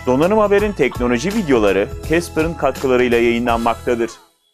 Donanım Haber'in teknoloji videoları Casper'ın katkılarıyla yayınlanmaktadır.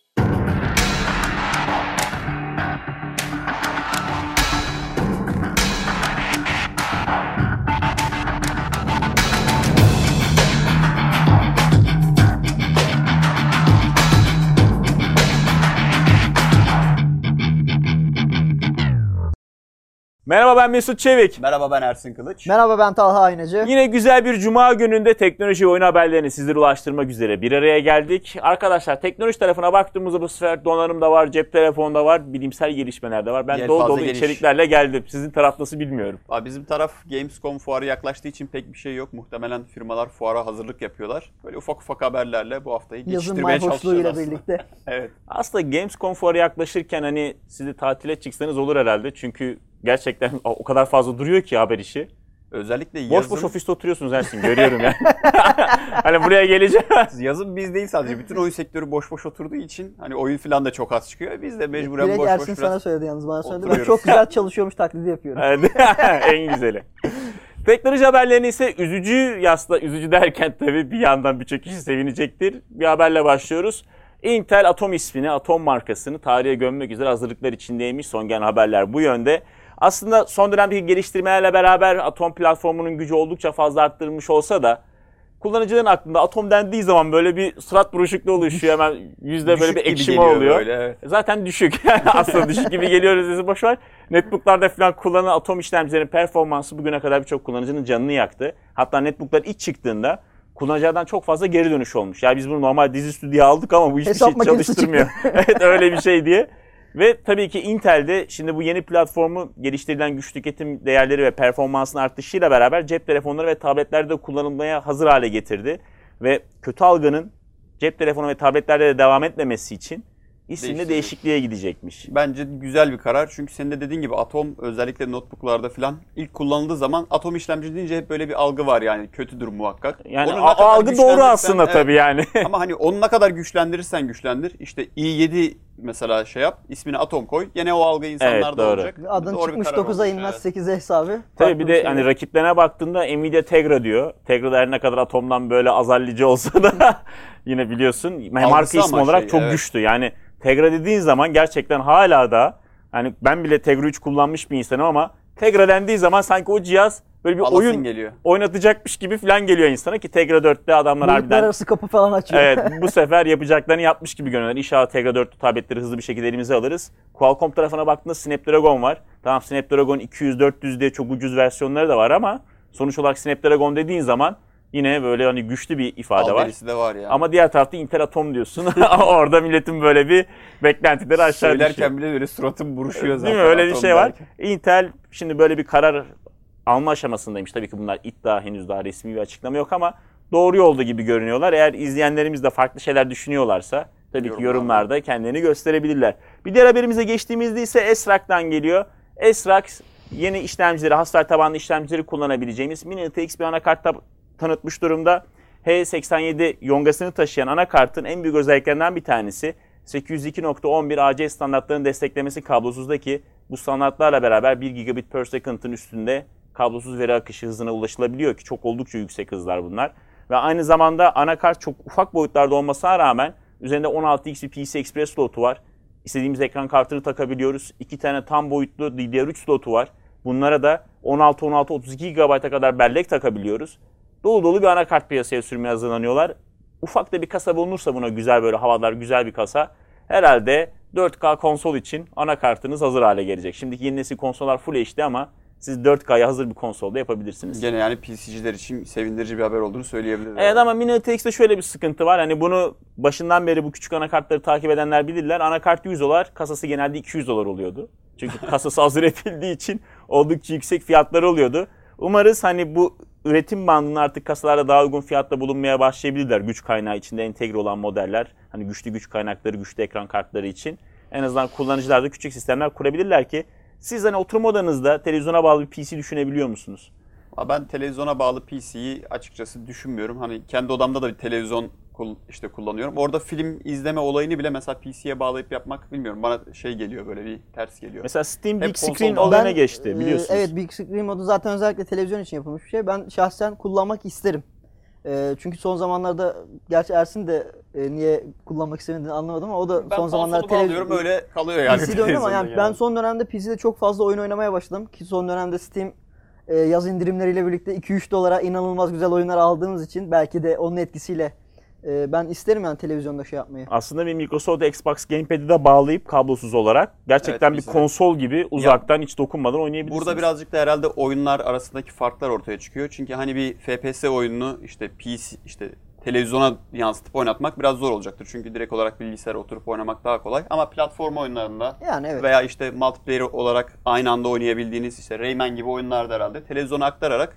Merhaba, ben Mesut Çevik. Merhaba, ben Ersin Kılıç. Merhaba, ben Talha Aynacı. Yine güzel bir cuma gününde teknoloji oyun haberlerini sizlere ulaştırmak üzere bir araya geldik. Arkadaşlar, teknoloji tarafına baktığımızda bu sefer donanım da var, cep telefonu da var, bilimsel gelişmeler de var. Ben dolu içeriklerle geldim. Sizin taraf nasıl bilmiyorum. Bizim taraf Gamescom fuarı yaklaştığı için pek bir şey yok. Muhtemelen firmalar fuara hazırlık yapıyorlar. Böyle ufak ufak haberlerle bu haftayı geçiştirmeye çalışacağız aslında. Birlikte. Evet. Aslında Gamescom fuarı yaklaşırken hani sizi tatile çıksanız olur herhalde. Çünkü gerçekten o kadar fazla duruyor ki haber işi. Özellikle yazın... Boş ofiste oturuyorsunuz Ersin, görüyorum yani. Hani buraya geleceğim. Yazın biz değil sadece. Bütün oyun sektörü boş oturduğu için hani oyun falan da çok az çıkıyor. Biz de mecburen direkt boş Ersin sana söyledi yalnız, bana söyledi. Ben oturuyoruz. çok güzel çalışıyormuş taklidi yapıyorum. En güzeli. Teknoloji haberlerini ise üzücü derken tabii bir yandan birçok kişi sevinecektir. Bir haberle başlıyoruz. Intel Atom ismini, Atom markasını tarihe gömmek üzere hazırlıklar içindeymiş. Son gelen haberler bu yönde. Aslında son dönemdeki geliştirmelerle beraber Atom platformunun gücü oldukça fazla arttırılmış olsa da kullanıcıların aklında Atom dendiği zaman böyle bir surat buruşukluğu oluşuyor. Hemen yüzde böyle bir ekşime oluyor. Böyle, evet. Zaten düşük. Aslında düşük gibi geliyoruz, boş ver. Netbook'larda falan kullanılan Atom işlemcilerin performansı bugüne kadar birçok kullanıcının canını yaktı. Hatta netbook'lar ilk çıktığında kullanıcılardan çok fazla geri dönüş olmuş. Ya biz bunu normal dizüstü diye aldık ama bu hiçbir şey çalıştırmıyor. Evet, öyle bir şey diye. Ve tabii ki Intel'de şimdi bu yeni platformu geliştirilen güç tüketim değerleri ve performansın artışıyla beraber cep telefonları ve tabletlerde kullanılmaya hazır hale getirdi. Ve kötü algının cep telefonu ve tabletlerde de devam etmemesi için isimde değişikliğe gidecekmiş. Bence güzel bir karar. Çünkü senin de dediğin gibi Atom özellikle notebooklarda falan ilk kullanıldığı zaman Atom işlemci deyince hep böyle bir algı var yani. Kötüdür muhakkak. Yani o algı doğru aslında, evet. Tabii yani. Ama hani onu ne kadar güçlendirirsen güçlendir. İşte i7 mesela şey yap, ismini Atom koy. Yine o algı insanlarda olacak. Adın doğru çıkmış 9'a inmez, evet. 8'e hesabı. Tabii bir de hani rakiplerine baktığında Nvidia Tegra diyor. Tegra da her ne kadar Atom'dan böyle azallici olsa da yine biliyorsun marka ismi olarak çok güçlü. Yani Tegra dediğin zaman gerçekten hala da hani ben bile Tegra 3 kullanmış bir insanım ama Tegra dendiği zaman sanki o cihaz böyle bir oyun geliyor. Oynatacakmış gibi falan geliyor insana ki Tegra 4'te adamlar bulutlar harbiden arası kapı falan açıyor. Evet, bu sefer yapacaklarını yapmış gibi görünüyorlar. İnşallah Tegra 4'lü tabletleri hızlı bir şekilde elimize alırız. Qualcomm tarafına baktığında Snapdragon var. Tamam, Snapdragon 200-400 diye çok ucuz versiyonları da var ama sonuç olarak Snapdragon dediğin zaman yine böyle hani güçlü bir ifade var. De var yani. Ama diğer tarafta Intel Atom diyorsun. Orada milletin böyle bir beklentileri aşağı düşüyor. Söylerken bile böyle suratım buruşuyor zaten. Değil mi? Öyle bir şey var. Intel şimdi böyle bir karar alma aşamasındaymış. Tabii ki bunlar iddia, henüz daha resmi bir açıklama yok ama doğru yolda gibi görünüyorlar. Eğer izleyenlerimiz de farklı şeyler düşünüyorlarsa tabii ki yorumlarda kendilerini gösterebilirler. Bir diğer haberimize geçtiğimizde ise Esrak'tan geliyor. Esrak yeni işlemcileri, hasar tabanlı işlemcileri kullanabileceğimiz Mini ITX bir anakart tanıtmış durumda. H87 yongasını taşıyan anakartın en büyük özelliklerinden bir tanesi 802.11 AC standartlarının desteklemesi kablosuzdaki bu standartlarla beraber 1 gigabit per second'ın üstünde kablosuz veri akışı hızına ulaşılabiliyor ki çok oldukça yüksek hızlar bunlar. Ve aynı zamanda anakart çok ufak boyutlarda olmasına rağmen üzerinde 16x bir PCI Express slotu var. İstediğimiz ekran kartını takabiliyoruz. 2 tane tam boyutlu DDR3 slotu var. Bunlara da 32 GB'a kadar bellek takabiliyoruz. Dolu bir anakart piyasaya sürmeye hazırlanıyorlar. Ufak da bir kasa bulunursa buna güzel böyle havalar güzel bir kasa. Herhalde 4K konsol için anakartınız hazır hale gelecek. Şimdiki yeni nesil konsollar Full HD ama siz 4K'ya hazır bir konsolda yapabilirsiniz. Gene yani PC'ciler için sevindirici bir haber olduğunu söyleyebiliriz. Evet ama Mini ITX'te şöyle bir sıkıntı var. Hani bunu başından beri bu küçük anakartları takip edenler bilirler. Anakart $100, kasası genelde $200 oluyordu. Çünkü kasası hazır edildiği için oldukça yüksek fiyatları oluyordu. Umarız hani bu üretim bandını artık kasalarda daha uygun fiyatla bulunmaya başlayabilirler. Güç kaynağı içinde entegre olan modeller. Hani güçlü güç kaynakları, güçlü ekran kartları için. En azından kullanıcılar da küçük sistemler kurabilirler ki siz hani oturma odanızda televizyona bağlı bir PC düşünebiliyor musunuz? Ben televizyona bağlı PC'yi açıkçası düşünmüyorum. Hani kendi odamda da bir televizyon kullanıyorum. Orada film izleme olayını bile mesela PC'ye bağlayıp yapmak bilmiyorum. Bana şey geliyor, böyle bir ters geliyor. Mesela Steam Big Screen olayına geçti biliyorsunuz. Evet, Big Screen modu zaten özellikle televizyon için yapılmış bir şey. Ben şahsen kullanmak isterim. Çünkü son zamanlarda gerçi Ersin de niye kullanmak istemediğini anlamadım ama o da Ben son zamanlarda konsolu bağlıyorum öyle kalıyor yani. PC'de oynuyorum ama yani ben son dönemde PC'de çok fazla oyun oynamaya başladım ki son dönemde Steam yaz indirimleriyle birlikte 2-3 dolara inanılmaz güzel oyunlar aldığımız için belki de onun etkisiyle ben isterim yani televizyonda şey yapmayı. Aslında bir Microsoft Xbox Gamepad'i de bağlayıp kablosuz olarak gerçekten bir konsol gibi uzaktan hiç dokunmadan oynayabilirsiniz. Burada birazcık da herhalde oyunlar arasındaki farklar ortaya çıkıyor. Çünkü hani bir FPS oyununu işte PC işte televizyona yansıtıp oynatmak biraz zor olacaktır. Çünkü direkt olarak bilgisayara oturup oynamak daha kolay. Ama platform oyunlarında Yani evet. veya işte multiplayer olarak aynı anda oynayabildiğiniz işte Rayman gibi oyunlarda herhalde televizyona aktararak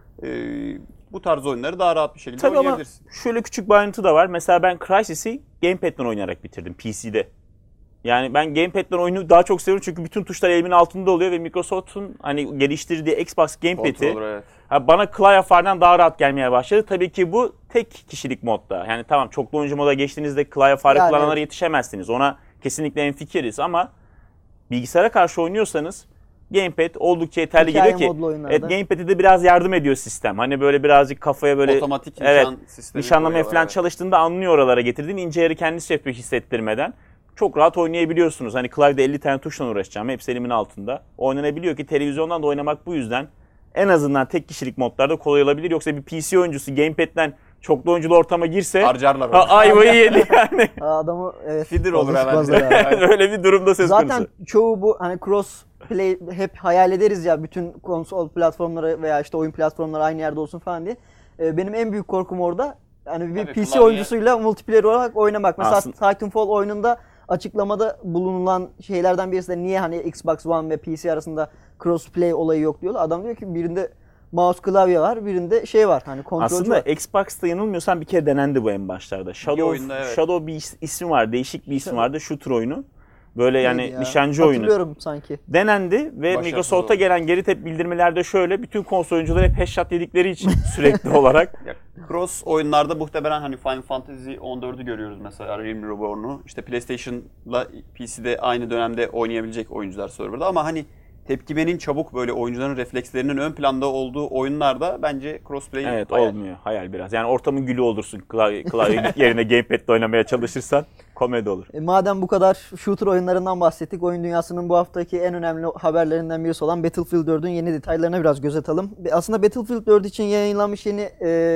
bu tarz oyunları daha rahat bir şekilde Tabii oynayabilirsin. ama şöyle küçük bir ayrıntı da var. Mesela ben Crysis'i Gamepad'den oynayarak bitirdim PC'de. Yani ben Gamepad'den oyunu daha çok seviyorum çünkü bütün tuşlar elimin altında oluyor ve Microsoft'un hani geliştirdiği Xbox Gamepad'i Evet. bana klavyefardan daha rahat gelmeye başladı. Tabii ki bu tek kişilik modda. Yani tamam çoklu oyuncu moda geçtiğinizde klavyefarı Yani kullananlara evet. yetişemezsiniz. Ona kesinlikle enfikiriz ama bilgisayara karşı oynuyorsanız Gamepad oldukça yeterli Hikaye geliyor ki. modlu oyunlarda. Evet, Gamepad'e de biraz yardım ediyor sistem. Hani böyle birazcık kafaya böyle Otomatik nişan sistemi nişanlamaya koyuyorlar, falan evet. çalıştığında anlıyor oralara getirdiğin ince yeri kendisi yapıyor hissettirmeden. Çok rahat oynayabiliyorsunuz. Hani klavyede 50 tane tuşla uğraşacağım. Hepsi elimin altında. Oynanabiliyor ki televizyondan da oynamak bu yüzden en azından tek kişilik modlarda kolay olabilir. Yoksa bir PC oyuncusu Gamepad'den çoklu oyunculu ortama girse Harcarlar. ayvayı yedi yani. Adamı evet. Feeder olur hemen. sıkmazlar abi. Öyle bir durumda söz konusu. Zaten çoğu bu hani cross play hep hayal ederiz ya bütün konsol platformları veya işte oyun platformları aynı yerde olsun falan diye. Benim en büyük korkum orada hani bir Tabii, PC klavye- oyuncusuyla multiplayer olarak oynamak. Mesela Aslında- Titanfall oyununda açıklamada bulunulan şeylerden birisi de niye hani Xbox One ve PC arasında crossplay olayı yok diyorlar. Adam diyor ki birinde mouse klavye var, birinde şey var hani kontrolcü Aslında var. Xbox'ta yanılmıyorsam bir kere denendi bu en başlarda. oyunda, evet. Shadow bir ismi var, değişik bir ismi vardı. Shooter oyunu. Böyle yani Neydi ya? nişancı oyunu. Hatırlıyorum sanki. Denendi ve Başarısız Microsoft'a oldu. gelen geri tep bildirmelerde şöyle bütün konsol oyuncuları hep headshot yedikleri için sürekli olarak. Ya, cross oyunlarda muhtemelen hani Final Fantasy 14'ü görüyoruz mesela Realm Reborn'u. İşte PlayStation'la PC'de aynı dönemde oynayabilecek oyuncular serverda ama hani tepkimenin çabuk böyle oyuncuların reflekslerinin ön planda olduğu oyunlarda bence crossplay Evet hayal. olmuyor. Hayal biraz. Yani ortamın gülü olursun klavye yerine gamepad'le oynamaya çalışırsan komedi olur. Madem bu kadar shooter oyunlarından bahsettik, oyun dünyasının bu haftaki en önemli haberlerinden birisi olan Battlefield 4'ün yeni detaylarına biraz göz atalım. Aslında Battlefield 4 için yayınlanmış yeni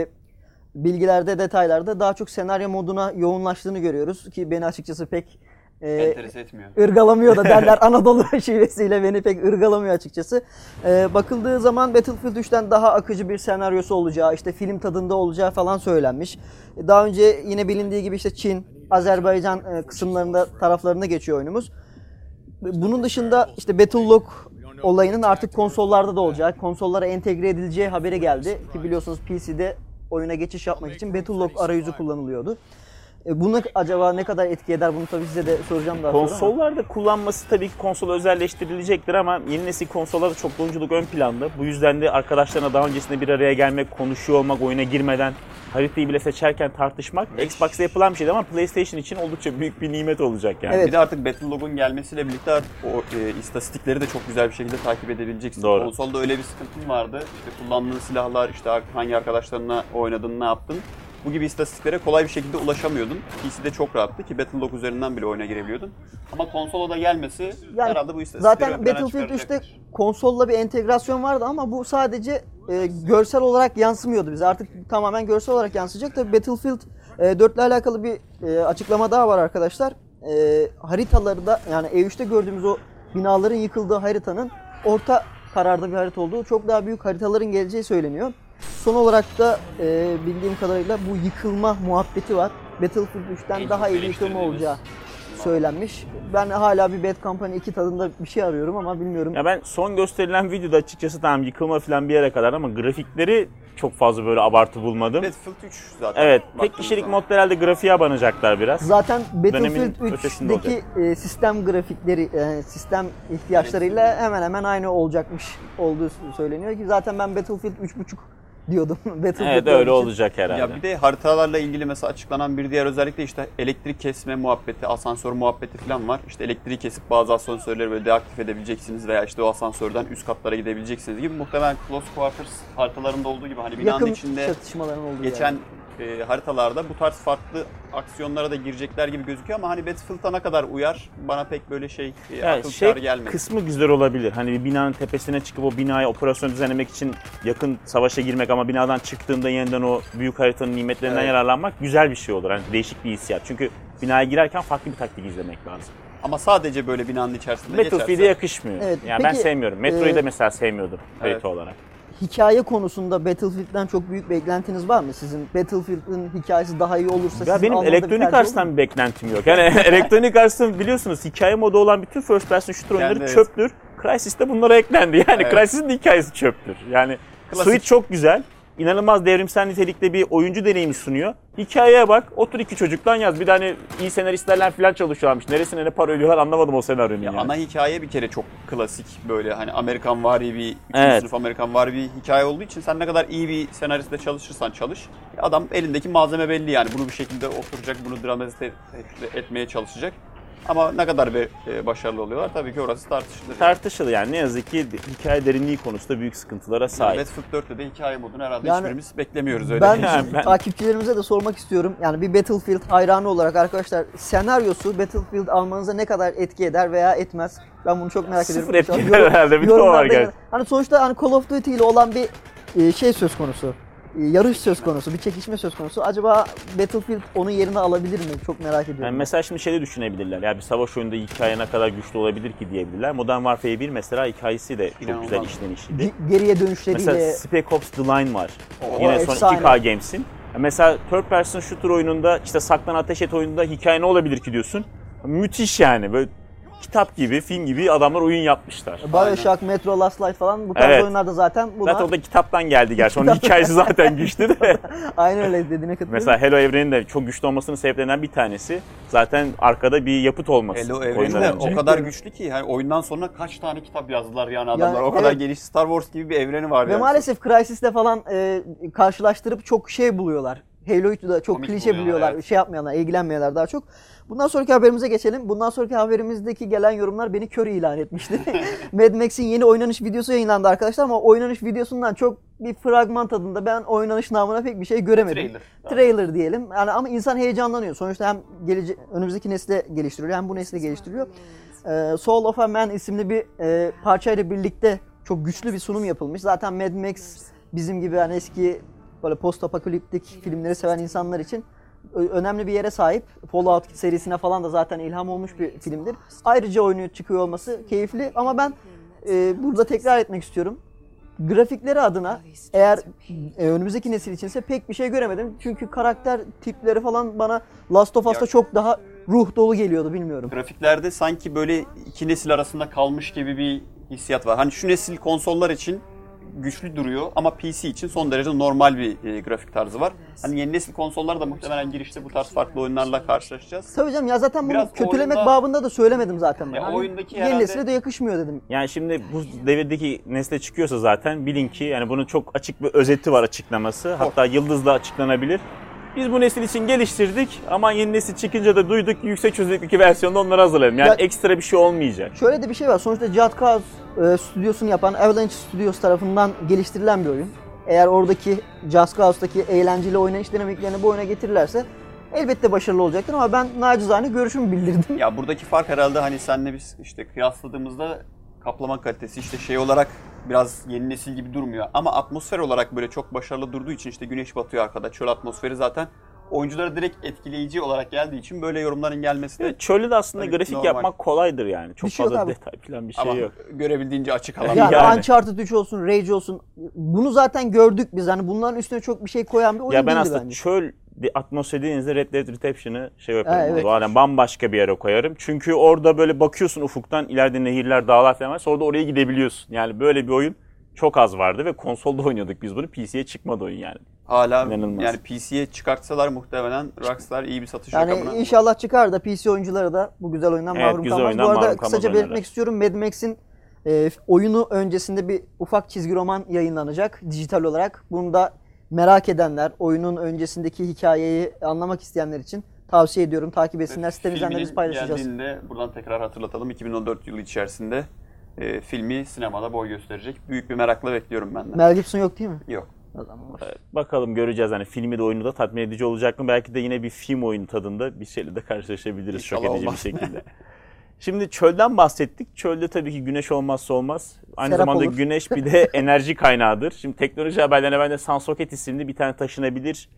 bilgilerde, detaylarda daha çok senaryo moduna yoğunlaştığını görüyoruz ki beni açıkçası pek Enterese etmiyor. ırgalamıyor da derler Anadolu şivesiyle beni pek ırgalamıyor açıkçası. Bakıldığı zaman Battlefield 3'ten daha akıcı bir senaryosu olacağı, işte film tadında olacağı falan söylenmiş. Daha önce yine bilindiği gibi işte Çin, Azerbaycan kısımlarında taraflarında geçiyor oyunumuz. Bunun dışında işte Battle Log olayının artık konsollarda da olacak. Konsollara entegre edileceği haberi geldi ki biliyorsunuz PC'de oyuna geçiş yapmak için Battle Log arayüzü kullanılıyordu. Bunu acaba ne kadar etki eder bunu tabii size de soracağım daha sonra. Konsollarda kullanması tabii ki konsol özelleştirilecektir ama yeni nesil konsollarda çoklu oyunculuk ön planda. Bu yüzden de arkadaşlarına daha öncesinde bir araya gelmek, konuşuyor olmak, oyuna girmeden haritayı bile seçerken tartışmak Xbox'ta yapılan bir şeydi ama PlayStation için oldukça büyük bir nimet olacak yani. Evet. Bir de artık Battle Log'un gelmesiyle birlikte artık o istatistikleri de çok güzel bir şekilde takip edebileceksin. Doğru. Konsolda öyle bir sıkıntın vardı. İşte kullandığın silahlar, işte hangi arkadaşlarına oynadın, ne yaptın. Bu gibi istatistiklere kolay bir şekilde ulaşamıyordun. PC'de çok rahattı ki Battle Log üzerinden bile oyuna girebiliyordun. Ama konsola da gelmesi Yani herhalde bu istatistikleri zaten ön plana Battlefield 3'te çıkaracaktır. konsolla bir entegrasyon vardı ama bu sadece görsel olarak yansımıyordu bize. Artık tamamen görsel olarak yansıyacak. Tabii Battlefield 4 ile alakalı bir açıklama daha var arkadaşlar. Haritaları da yani E3'te gördüğümüz o binaların yıkıldığı haritanın orta kararda bir harita olduğu, çok daha büyük haritaların geleceği söyleniyor. Son olarak da bildiğim kadarıyla bu yıkılma muhabbeti var. Battlefield 3'ten daha iyi bir yıkılma olacağı söylenmiş. Ben hala bir Bad Company 2 tadında bir şey arıyorum ama bilmiyorum. Ya ben son gösterilen videoda açıkçası tamam yıkılma falan bir yere kadar ama grafikleri çok fazla böyle abartı bulmadım. Battlefield 3 zaten. Evet, tek baktığımız kişilik zaman. modda herhalde grafiğe abanacaklar biraz. Zaten Dönemin Battlefield ötesinde 3'deki sistem grafikleri, sistem ihtiyaçlarıyla hemen hemen aynı olacakmış olduğu söyleniyor ki zaten ben Battlefield 3.5 diyordum. Battlefield Evet gördüğüm öyle için. olacak herhalde. Ya bir de haritalarla ilgili mesela açıklanan bir diğer özellik de işte elektrik kesme muhabbeti, asansör muhabbeti falan var. İşte elektriği kesip bazı asansörleri böyle deaktif edebileceksiniz veya işte o asansörden üst katlara gidebileceksiniz gibi. Muhtemelen Close Quarters haritalarında olduğu gibi hani binanın Yakın içinde çatışmaların olduğu geçen yani. haritalarda bu tarz farklı aksiyonlara da girecekler gibi gözüküyor ama hani Battlefield'a ne kadar uyar bana pek böyle Yani akıl şey kârı gelmedi. kısmı güzel olabilir. Hani bir binanın tepesine çıkıp o binaya operasyon düzenlemek için yakın savaşa girmek ama binadan çıktığında yeniden o büyük haritanın nimetlerinden Evet. yararlanmak güzel bir şey olur. Hani değişik bir hissiyat. Çünkü binaya girerken farklı bir taktik izlemek lazım. Ama sadece böyle binanın içerisinde Battlefield'e geçerse. yakışmıyor. Evet, Yani ben peki, sevmiyorum. Metro'yu da mesela sevmiyordum harita Evet. olarak. Hikaye konusunda Battlefield'den çok büyük beklentiniz var mı? Sizin Battlefield'ın hikayesi daha iyi olursa Ya sizin benim almanızda bir Electronic tercih olur Arts'tan mu? bir beklentim yok. Yani Electronic Arts'ın biliyorsunuz hikaye modu olan bütün first person shooter oyunları Evet. çöptür. Crysis de bunlara eklendi. Yani Evet. Crysis'in de hikayesi çöptür. Yani Klasik. Switch çok güzel. İnanılmaz devrimsel nitelikte bir oyuncu deneyimi sunuyor. Hikayeye bak, otur iki çocuktan yaz. Bir de hani iyi senaristlerle falan çalışıyorlarmış. Neresine ne para ödüyorlar anlamadım o senaryonun Ya yani. ana hikaye bir kere çok klasik böyle hani Amerikanvari bir, üçüncü Evet. sınıf Amerikanvari bir hikaye olduğu için sen ne kadar iyi bir senaristle çalışırsan çalış. Adam elindeki malzeme belli yani bunu bir şekilde oturacak, bunu dramatize etmeye çalışacak. Ama ne kadar başarılı oluyorlar tabii ki orası tartışılır. Tartışılı yani ne yazık ki hikaye derinliği konusunda büyük sıkıntılara Yani sahip. Battlefield 4'te de hikaye modunu herhalde Yani hiçbirimiz beklemiyoruz öyle. Ben, Yani ben- takipçilerimize de sormak istiyorum. Yani bir Battlefield hayranı olarak arkadaşlar senaryosu Battlefield almanıza ne kadar etki eder veya etmez? Ben bunu çok merak ediyorum. Sıfır etki İnşallah eder herhalde, bir de o var yorumlarda gerçekten. Hani sonuçta hani Call of Duty ile olan bir şey söz konusu. Yarış söz konusu, bir çekişme söz konusu. Acaba Battlefield onun yerini alabilir mi? Çok merak ediyorum. Yani mesela şimdi şeyde düşünebilirler. Ya bir savaş oyununda hikaye ne kadar güçlü olabilir ki diyebilirler. Modern Warfare 1 mesela hikayesi de çok İnanılmaz. güzel işlenişiydi. Geriye dönüşleriyle Mesela Spec Ops The Line var. O Yine son efsane. 2K Games'in. Mesela third person shooter oyununda işte saklan ateş et oyununda hikaye ne olabilir ki diyorsun. Müthiş yani. Böyle kitap gibi, film gibi adamlar oyun yapmışlar. BioShock, Metro Last Light falan bu tarz Evet. oyunlarda zaten buna Zaten o da kitaptan geldi gerçi. Onun hikayesi zaten güçlü de. aynen öyle dediğine katılıyorum. Mesela Halo evreninin de çok güçlü olmasının sebeplerinden bir tanesi zaten arkada bir yapıt olması. Hello oyundan evreni de önce. o kadar güçlü ki yani oyundan sonra kaç tane kitap yazdılar yani adamlar. Yani o kadar evet. geniş Star Wars gibi bir evreni var Ve yani. maalesef Crysis'le falan karşılaştırıp çok şey buluyorlar. Halo'yu da çok Komik klişe buluyorlar, buluyorlar. evet. Şey yapmayanlar, ilgilenmeyenler daha çok. Bundan sonraki haberimize geçelim. Bundan sonraki haberimizdeki gelen yorumlar beni kör ilan etmişti. Mad Max'in yeni oynanış videosu yayınlandı arkadaşlar ama oynanış videosundan çok bir fragman tadında ben oynanış namına pek bir şey göremedim. Trailer diyelim. Yani ama insan heyecanlanıyor. Sonuçta hem önümüzdeki nesle geliştiriliyor hem bu nesle geliştiriliyor. Soul of a Man isimli bir parçayla birlikte çok güçlü bir sunum yapılmış. Zaten Mad Max bizim gibi hani eski böyle post apokaliptik filmleri seven insanlar için önemli bir yere sahip. Fallout serisine falan da zaten ilham olmuş bir filmdir. Ayrıca oyunu çıkıyor olması keyifli ama ben burada tekrar etmek istiyorum. Grafikleri adına eğer önümüzdeki nesil içinse pek bir şey göremedim. Çünkü karakter tipleri falan bana Last of Us'ta çok daha ruh dolu geliyordu bilmiyorum. Grafiklerde sanki böyle iki nesil arasında kalmış gibi bir hissiyat var. Hani şu nesil konsollar için güçlü duruyor ama PC için son derece normal bir grafik tarzı var. Hani yeni nesil konsollarda muhtemelen girişte bu tarz farklı oyunlarla karşılaşacağız. Tabii canım ya zaten bunu Biraz kötülemek oyunda- babında da söylemedim zaten ben. Ya Hani oyundaki yeni herhalde- nesile de yakışmıyor dedim. Yani şimdi bu devirdeki nesle çıkıyorsa zaten bilin ki yani bunun çok açık bir özeti var açıklaması. Hatta yıldızla açıklanabilir. Biz bu nesil için geliştirdik ama yeni nesil çıkınca da duyduk ki yüksek çözünürlüklü versiyonda onları hazırlayalım. Yani Ya- ekstra bir şey olmayacak. Şöyle de bir şey var. Sonuçta Just Cause stüdyosunu yapan Avalanche Studios tarafından geliştirilen bir oyun. Eğer oradaki Just Cause'daki eğlenceli oynanış dinamiklerini bu oyuna getirirlerse elbette başarılı olacaktır ama ben nacizane görüşümü bildirdim. Ya buradaki fark herhalde hani senle biz işte kıyasladığımızda kaplama kalitesi işte şey olarak biraz yeni nesil gibi durmuyor. Ama atmosfer olarak böyle çok başarılı durduğu için işte güneş batıyor arkada. Çöl atmosferi zaten oyunculara direkt etkileyici olarak geldiği için böyle yorumların gelmesi de Evet, çölde de aslında Tabii, grafik normal. yapmak kolaydır yani. Çok Bir şey yok fazla abi. detay falan bir ama şey yok. görebildiğince açık alan. Yani, Yani. Uncharted 3 olsun, Rage olsun. Bunu zaten gördük biz. Hani bunların üstüne çok bir şey koyan bir oyun Ya ben değildi aslında bence. çöl atmosferi dediğinizde Red Dead Redemption'ı şey yaparım. Evet. Yani bambaşka bir yere koyarım. Çünkü orada böyle bakıyorsun ufuktan ileride nehirler, dağlar falan var. Sonra da oraya gidebiliyorsun. Yani böyle bir oyun çok az vardı ve konsolda oynuyorduk biz bunu. PC'ye çıkmadı oyun yani. Hala İnanılmaz. yani PC'ye çıkartsalar muhtemelen Rockstar iyi bir satış Yani rakamına. inşallah çıkar da PC oyuncuları da bu güzel oyundan Evet, mahrum güzel kalmaz. oyundan Bu arada mahrum kısaca kalmaz belirtmek oyunlar. istiyorum. Mad Max'in Oyunu öncesinde bir ufak çizgi roman yayınlanacak dijital olarak. Bunu da merak edenler, oyunun öncesindeki hikayeyi anlamak isteyenler için tavsiye ediyorum. Takip etsinler. Sitemizden de biz paylaşacağız. Geldiğinde buradan tekrar hatırlatalım. 2014 yılı içerisinde filmi sinemada boy gösterecek. Büyük bir merakla bekliyorum ben de. Mel Gibson yok değil mi? Yok. Bakalım göreceğiz. Hani filmi de oyunu da tatmin edici olacak mı? Belki de yine bir film oyunu tadında bir şeyle de karşılaşabiliriz. İnşallah Şok edici olmaz. bir şekilde. Şimdi çölden bahsettik. Çölde tabii ki güneş olmazsa olmaz. Aynı Serap zamanda olur. güneş bir de enerji kaynağıdır. Şimdi teknoloji haberlerine ben de SunSocket isimli bir tane taşınabilir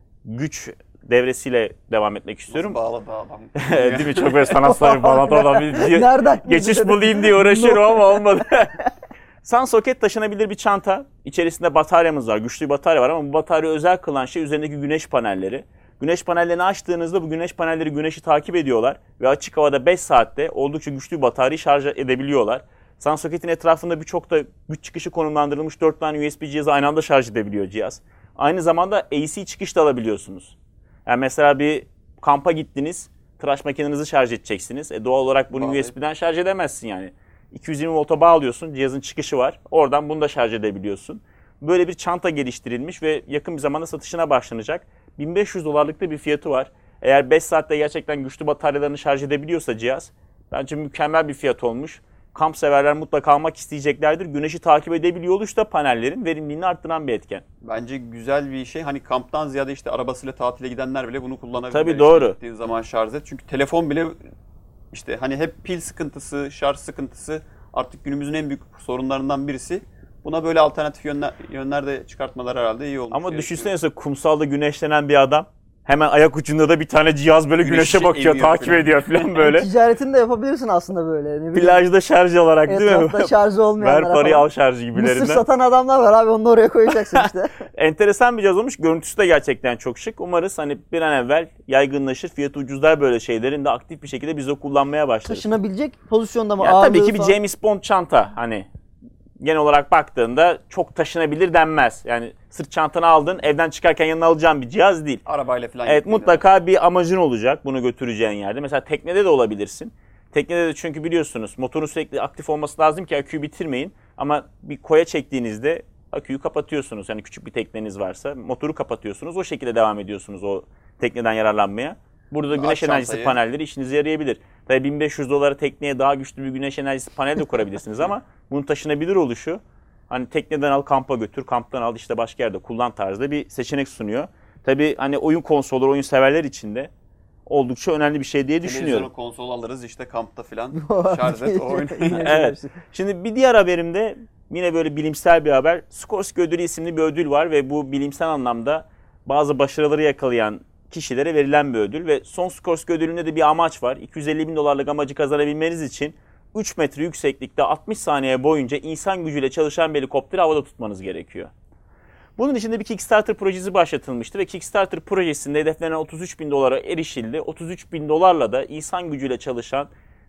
güç devresiyle devam etmek istiyorum. Nasıl bağladı adam? Değil mi? Çok böyle sanatsal bir bağlantı oradan bir Nereden? geçiş bulayım diye uğraşıyorum ama olmadı. SunSocket taşınabilir bir çanta. İçerisinde bataryamız var. Güçlü bir batarya var ama bu batarya özel kılan şey üzerindeki güneş panelleri. Güneş panellerini açtığınızda bu güneş panelleri güneşi takip ediyorlar ve açık havada 5 saatte oldukça güçlü bir bataryayı şarj edebiliyorlar. SunSocket'in etrafında birçok da güç çıkışı konumlandırılmış 4 tane USB cihazı aynı anda şarj edebiliyor cihaz. Aynı zamanda AC çıkış da alabiliyorsunuz. Yani mesela bir kampa gittiniz, tıraş makinenizi şarj edeceksiniz. Doğal olarak bunu USB'den şarj edemezsin yani. 220 volta bağlıyorsun, cihazın çıkışı var. Oradan bunu da şarj edebiliyorsun. Böyle bir çanta geliştirilmiş ve yakın bir zamanda satışına başlanacak. $1500'lık da bir fiyatı var. Eğer 5 saatte gerçekten güçlü bataryalarını şarj edebiliyorsa cihaz, bence mükemmel bir fiyat olmuş. Kamp severler mutlaka almak isteyeceklerdir. Güneşi takip edebiliyor oluş da panellerin verimliliğini arttıran bir etken. Bence güzel bir şey. Hani kamptan ziyade işte arabasıyla tatile gidenler bile bunu kullanabilir. Tabii doğru. Gittiğin zaman şarj et. Çünkü telefon bile işte hani hep pil sıkıntısı, şarj sıkıntısı artık günümüzün en büyük sorunlarından birisi. Buna böyle alternatif yönler de çıkartmalar herhalde iyi olmuş. Ama düşünsene kumsalda güneşlenen bir adam. Hemen ayak ucunda da bir tane cihaz böyle güneşe bakıyor, takip ediyor falan böyle. Ticaretini de yapabilirsin aslında böyle. Ne bileyim, Plajda şarj olarak değil mi? etrafta şarjı olmayanlara Ver parayı falan. al şarjı gibilerinden. Mısır satan adamlar var abi, onu da oraya koyacaksın işte. Enteresan bir cihaz olmuş. Görüntüsü de gerçekten çok şık. Umarız hani bir an evvel yaygınlaşır, fiyatı ucuzlar böyle şeylerin de aktif bir şekilde biz de kullanmaya başlarız. Taşınabilecek pozisyonda mı? Ya tabii Ağırlığı ki bir falan. James Bond çanta hani genel olarak baktığında çok taşınabilir denmez. Yani sırt çantanı aldın, evden çıkarken yanına alacağın bir cihaz değil. Arabayla falan. Evet, mutlaka bir amacın olacak bunu götüreceğin yerde. Mesela teknede de olabilirsin. Teknede de çünkü biliyorsunuz motorun sürekli aktif olması lazım ki aküyü bitirmeyin. Ama bir koya çektiğinizde aküyü kapatıyorsunuz. Yani küçük bir tekneniz varsa motoru kapatıyorsunuz. O şekilde devam ediyorsunuz o tekneden yararlanmaya. Burada da güneş enerjisi panelleri işinize yarayabilir. Tabii $1500 tekneye daha güçlü bir güneş enerjisi paneli de kurabilirsiniz ama bunun taşınabilir oluşu hani tekneden al kampa götür, kamptan al işte başka yerde kullan tarzda bir seçenek sunuyor. Tabii hani oyun konsolları, oyun severler için de oldukça önemli bir şey diye düşünüyorum. Televizyonu, konsol alırız işte kampta falan şarj et o oyunu. Evet. Şimdi bir diğer haberimde yine böyle bilimsel bir haber. Skorsky Ödülü isimli bir ödül var ve bu bilimsel anlamda bazı başarıları yakalayan kişilere verilen bir ödül ve son Skorsky Ödülü'nde de bir amaç var. $250.000 amacı kazanabilmeniz için 3 metre yükseklikte 60 saniye boyunca insan gücüyle çalışan bir helikopteri havada tutmanız gerekiyor. Bunun için de bir Kickstarter projesi başlatılmıştı ve Kickstarter projesinde hedeflenen $33.000 erişildi. $33.000'la da insan gücüyle çalışan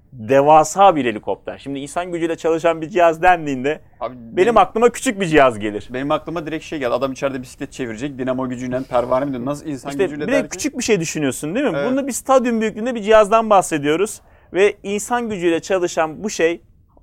devasa bir helikopter. Şimdi insan gücüyle çalışan bir cihaz dendiğinde Abi benim aklıma küçük bir cihaz gelir. Benim aklıma direkt şey geldi. Adam içeride bisiklet çevirecek. Dinamo gücüyle pervane mi diyor? Nasıl insan İşte gücüyle bir derken? küçük bir şey düşünüyorsun değil mi? Evet. Bunda bir stadyum büyüklüğünde bir cihazdan bahsediyoruz. Ve insan gücüyle çalışan bu şey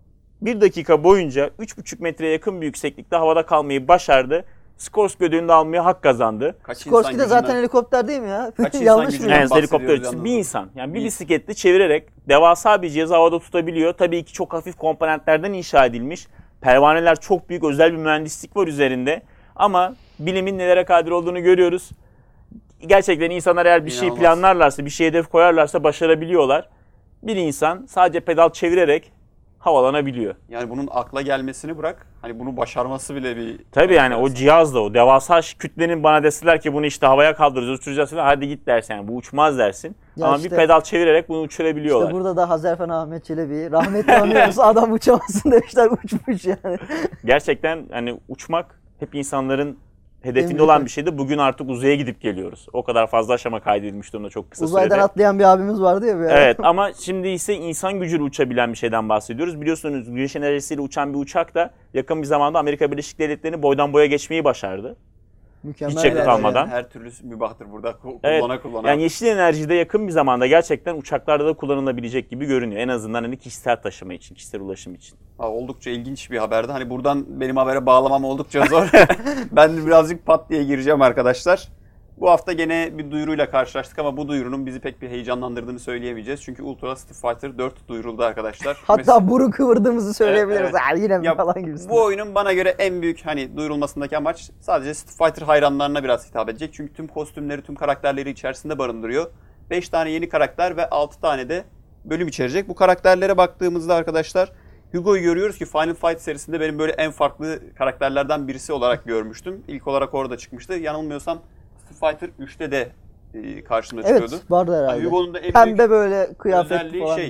1 dakika boyunca 3,5 metreye yakın bir yükseklikte havada kalmayı başardı. Skorsky ödülünü almaya hak kazandı. Skorsky de zaten helikopter değil mi ya? Kaç insan Yanlış mı? gücünden Yani helikopter bahsediyoruz ötesi yalnız. bir insan. Yani bir bisikletle çevirerek devasa bir cihazı havada tutabiliyor. Tabii ki çok hafif komponentlerden inşa edilmiş. Pervaneler çok büyük, özel bir mühendislik var üzerinde. Ama bilimin nelere kadir olduğunu görüyoruz. Gerçekten insanlar eğer bir şey İnanılmaz. planlarlarsa, bir şey hedef koyarlarsa başarabiliyorlar. Bir insan sadece pedal çevirerek havalanabiliyor. Yani bunun akla gelmesini bırak. Hani bunu başarması bile bir... Tabii yani o cihazla o devasa kütlenin bana deseler ki bunu işte havaya kaldıracağız, uçuracağız falan, hadi git dersin yani bu uçmaz dersin. Ya ama işte- bir pedal çevirerek bunu uçurabiliyorlar. İşte burada da Hazerfen Ahmet Çelebi rahmetli anıyoruz. Adam uçamasın demişler, uçmuş yani. Gerçekten hani uçmak hep insanların hedefinde büyük olan şey. bir şeydi. Bugün artık uzaya gidip geliyoruz. O kadar fazla aşama kaydedilmiş durumda çok kısa Uzaydan sürede. atlayan bir abimiz vardı ya. Bir ara. Evet ama şimdi ise insan gücüyle uçabilen bir şeyden bahsediyoruz. Biliyorsunuz güneş enerjisiyle uçan bir uçak da yakın bir zamanda Amerika Birleşik Devletleri'ni boydan boya geçmeyi başardı. Mükemmel Hiç yakıt bir almadan. Her türlüsü mübahtır burada Evet. kullana. Yani yeşil enerjide yakın bir zamanda gerçekten uçaklarda da kullanılabilecek gibi görünüyor. En azından hani kişisel taşıma için, kişisel ulaşım için. Oldukça ilginç bir haberdi. Hani buradan benim habere bağlamam oldukça zor. Ben de birazcık pat diye gireceğim arkadaşlar. Bu hafta gene bir duyuruyla karşılaştık ama bu duyurunun bizi pek bir heyecanlandırdığını söyleyemeyeceğiz. Çünkü Ultra Street Fighter 4 duyuruldu arkadaşlar. Hatta burun kıvırdığımızı söyleyebiliriz. Evet, evet. Yine mi Ya, falan gibisinden. bu oyunun bana göre en büyük hani duyurulmasındaki amaç sadece Street Fighter hayranlarına biraz hitap edecek. Çünkü tüm kostümleri, tüm karakterleri içerisinde barındırıyor. 5 tane yeni karakter ve 6 tane de bölüm içerecek. Bu karakterlere baktığımızda arkadaşlar Hugo'yu görüyoruz ki Final Fight serisinde benim böyle en farklı karakterlerden birisi olarak görmüştüm. İlk olarak orada çıkmıştı. Yanılmıyorsam Street Fighter 3'te de karşımda çıkıyordu. Evet, vardı herhalde. Hugo'nun da en Pembe büyük böyle kıyafetli özelliği falan.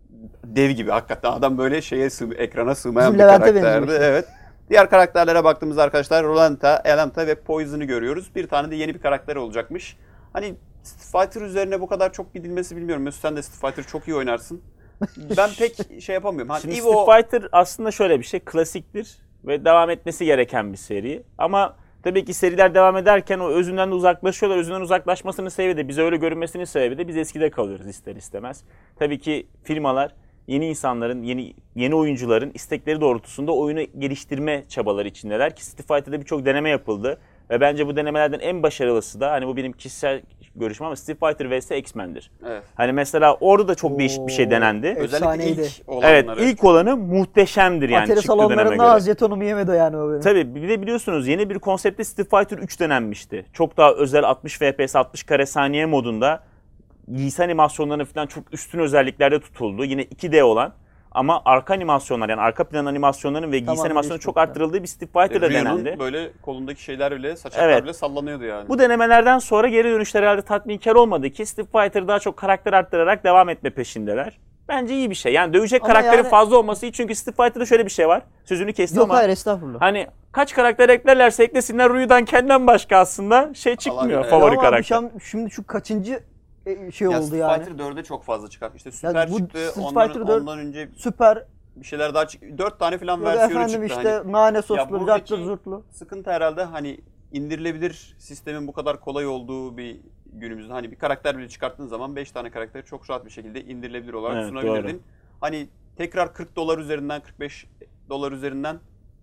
dev gibi hakikaten adam böyle ekrana sığmayan bir Levent'e karakterdi. benziyor işte. Evet. Diğer karakterlere baktığımızda arkadaşlar Rolanta, Elanta ve Poison'ı görüyoruz. Bir tane de yeni bir karakter olacakmış. Hani Street Fighter üzerine bu kadar çok gidilmesi bilmiyorum. Mesut sen de Street Fighter çok iyi oynarsın. Ben pek şey yapamıyorum. Hani Şimdi Evo Street Fighter aslında şöyle bir şey, klasiktir ve devam etmesi gereken bir seri. Ama tabii ki seriler devam ederken o özünden de uzaklaşıyorlar. Özünden uzaklaşmasının sebebi de, bize öyle görünmesinin sebebi de biz eskide kalıyoruz ister istemez. Tabii ki firmalar yeni insanların, yeni oyuncuların istekleri doğrultusunda oyunu geliştirme çabaları içindeler ki Street Fighter'da birçok deneme yapıldı. Ve bence bu denemelerden en başarılısı da, hani bu benim kişisel görüşüm ama, Street Fighter vs X-Men'dir. Evet. Hani mesela orada da çok değişik bir şey denendi. Özellikle Efsaneydi. ilk olanları. Evet, ilk olanı muhteşemdir yani Atari çıktığı döneme salonlarında göre. az jetonumu yemedi o yani o benim. Tabii bir de biliyorsunuz yeni bir konsepte Street Fighter 3 denenmişti. Çok daha özel 60 FPS 60 kare saniye modunda giysi animasyonlarını falan çok üstün özelliklerde tutuldu. Yine 2D olan ama arka animasyonlar, yani arka plan animasyonların ve giysi Tamam, animasyonu değişik çok nokta. arttırıldığı bir Street Fighter'da Rio'nun denendi. böyle kolundaki şeyler bile, saçaklar Evet. bile sallanıyordu yani. Bu denemelerden sonra geri dönüşler herhalde tatminkar olmadı ki Street Fighter daha çok karakter arttırarak devam etme peşindeler. Bence iyi bir şey. Yani dövecek Ama karakterin yani- fazla olması iyi, çünkü Street Fighter'da şöyle bir şey var. Sözünü kestim Yok ama hayır estağfurullah. hani kaç karakter eklerlerse eklesinler Ryu'dan kendinden başka aslında şey çıkmıyor, Allah- favori Ama abi karakter. şimdi şu kaçıncı şey Ya oldu Street yani. Fighter 4'e çok fazla çıkartmış. İşte Süper bu çıktı. Street Ondan, Fighter 4 ondan önce Süper bir şeyler daha çıktı. 4 tane falan ya da versiyonu efendim çıktı. işte Hani nane soslu, buradaki cartlı zurtlu. sıkıntı herhalde hani indirilebilir sistemin bu kadar kolay olduğu bir günümüzde. Hani bir karakter bile çıkarttığın zaman 5 tane karakteri çok rahat bir şekilde indirilebilir olarak Evet, sunabilirdin. doğru. Hani tekrar $40 üzerinden, $45 üzerinden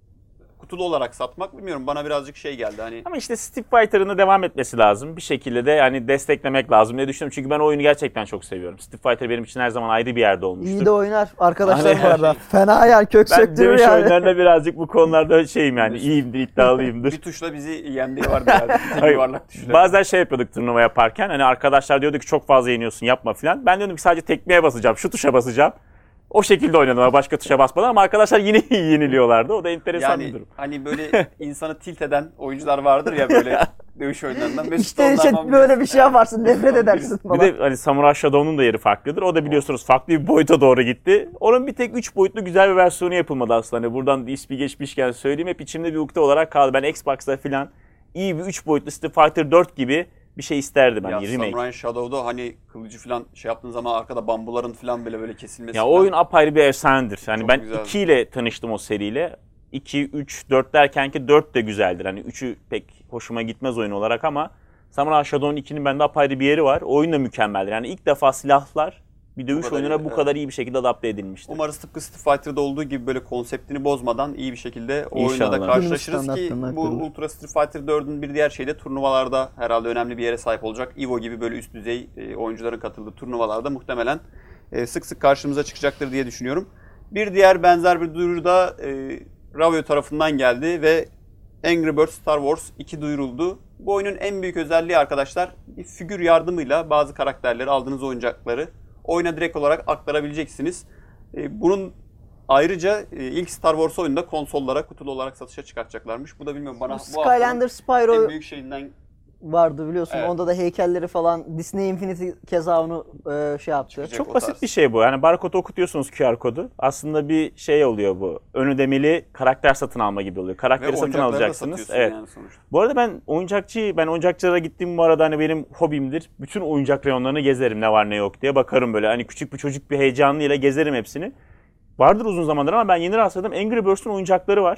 kutulu olarak satmak bilmiyorum, bana birazcık şey geldi. Hani Ama işte Street Fighter'ın da devam etmesi lazım. Bir şekilde de yani desteklemek lazım diye düşünüyorum. Çünkü ben o oyunu gerçekten çok seviyorum. Street Fighter benim için her zaman ayrı bir yerde olmuştur. İyi de oynar. Arkadaşlar Hani- bu arada. Fena yani kök Ben söktürür dövüş yani. oyunlarında birazcık bu konularda şeyim yani, iyiyimdir, iddialıyımdır. bir tuşla bizi yendiği vardı yani. Bir Hayır, yuvarlak tuşla. bazen şey yapıyorduk turnuva yaparken, hani arkadaşlar diyordu ki çok fazla yeniyorsun, yapma falan. Ben diyordum ki sadece tekmeye basacağım, şu tuşa basacağım. O şekilde oynadım ama başka tuşa basmadan, ama arkadaşlar yine yeniliyorlardı. O da enteresan bir Yani durum. hani böyle insanı tilt eden oyuncular vardır ya böyle dövüş oyunlarından. Mesut İşte onlardan böyle birisi. bir şey yaparsın nefret edersin Bir falan. de hani Samurai Shadow'un da yeri farklıdır. O da biliyorsunuz farklı bir boyuta doğru gitti. Onun bir tek 3 boyutlu güzel bir versiyonu yapılmadı aslında. Hani buradan ismi geçmişken söyleyeyim, hep içimde bir ukde olarak kaldı. Ben Xbox'ta falan iyi bir 3 boyutlu Street Fighter 4 gibi bir şey isterdim, Ya hani remake. Samurai Shadow'da hani kılıcı falan şey yaptığın zaman arkada bambuların falan böyle kesilmesi. Ya o falan. oyun apayrı bir efsanedir. Yani Çok ben güzeldi. 2 ile tanıştım o seriyle. 2, 3, 4 derken ki 4 de güzeldir. Hani 3'ü pek hoşuma gitmez oyun olarak ama Samurai Shadow'un 2'nin bende apayrı bir yeri var. O oyun da mükemmeldir. Yani ilk defa silahlar bir dövüş kadar oyununa iyi, bu evet. kadar iyi bir şekilde adapte edilmiştir. Umarız tıpkı Street Fighter'da olduğu gibi böyle konseptini bozmadan iyi bir şekilde o oyunda İnşallah. da karşılaşırız Günümüz ki standartlarına bu aktarılır. Ultra Street Fighter 4'ün bir diğer şeyi de turnuvalarda herhalde önemli bir yere sahip olacak. EVO gibi böyle üst düzey oyuncuların katıldığı turnuvalarda muhtemelen sık sık karşımıza çıkacaktır diye düşünüyorum. Bir diğer benzer bir duyuru da Ravio tarafından geldi ve Angry Birds Star Wars 2 duyuruldu. Bu oyunun en büyük özelliği arkadaşlar, bir figür yardımıyla bazı karakterleri, aldığınız oyuncakları oyuna direkt olarak aktarabileceksiniz. Bunun ayrıca ilk Star Wars oyunda konsollara kutulu olarak satışa çıkartacaklarmış. Bu da bilmiyorum bana bu Skylander haftanın en Spyro büyük şeyinden. vardı biliyorsun. Evet. Onda da heykelleri falan Disney Infinity keza onu şey yaptı. Çıkacak. Çok o basit tarz. bir şey bu. Yani barkodu okutuyorsunuz, QR kodu. Aslında bir şey oluyor bu. Ön ödemeli karakter satın alma gibi oluyor. Ve Karakteri satın oyuncakları da alacaksınız. satıyorsun Evet. yani sonuçta. Bu arada ben oyuncakçılara gittiğim bu arada, hani benim hobimdir. Bütün oyuncak reyonlarını gezerim, ne var ne yok diye bakarım böyle. Hani küçük bir çocuk bir heyecanıyla gezerim hepsini. Vardır uzun zamandır ama ben yeni rastladım. Angry Birds'ün oyuncakları var.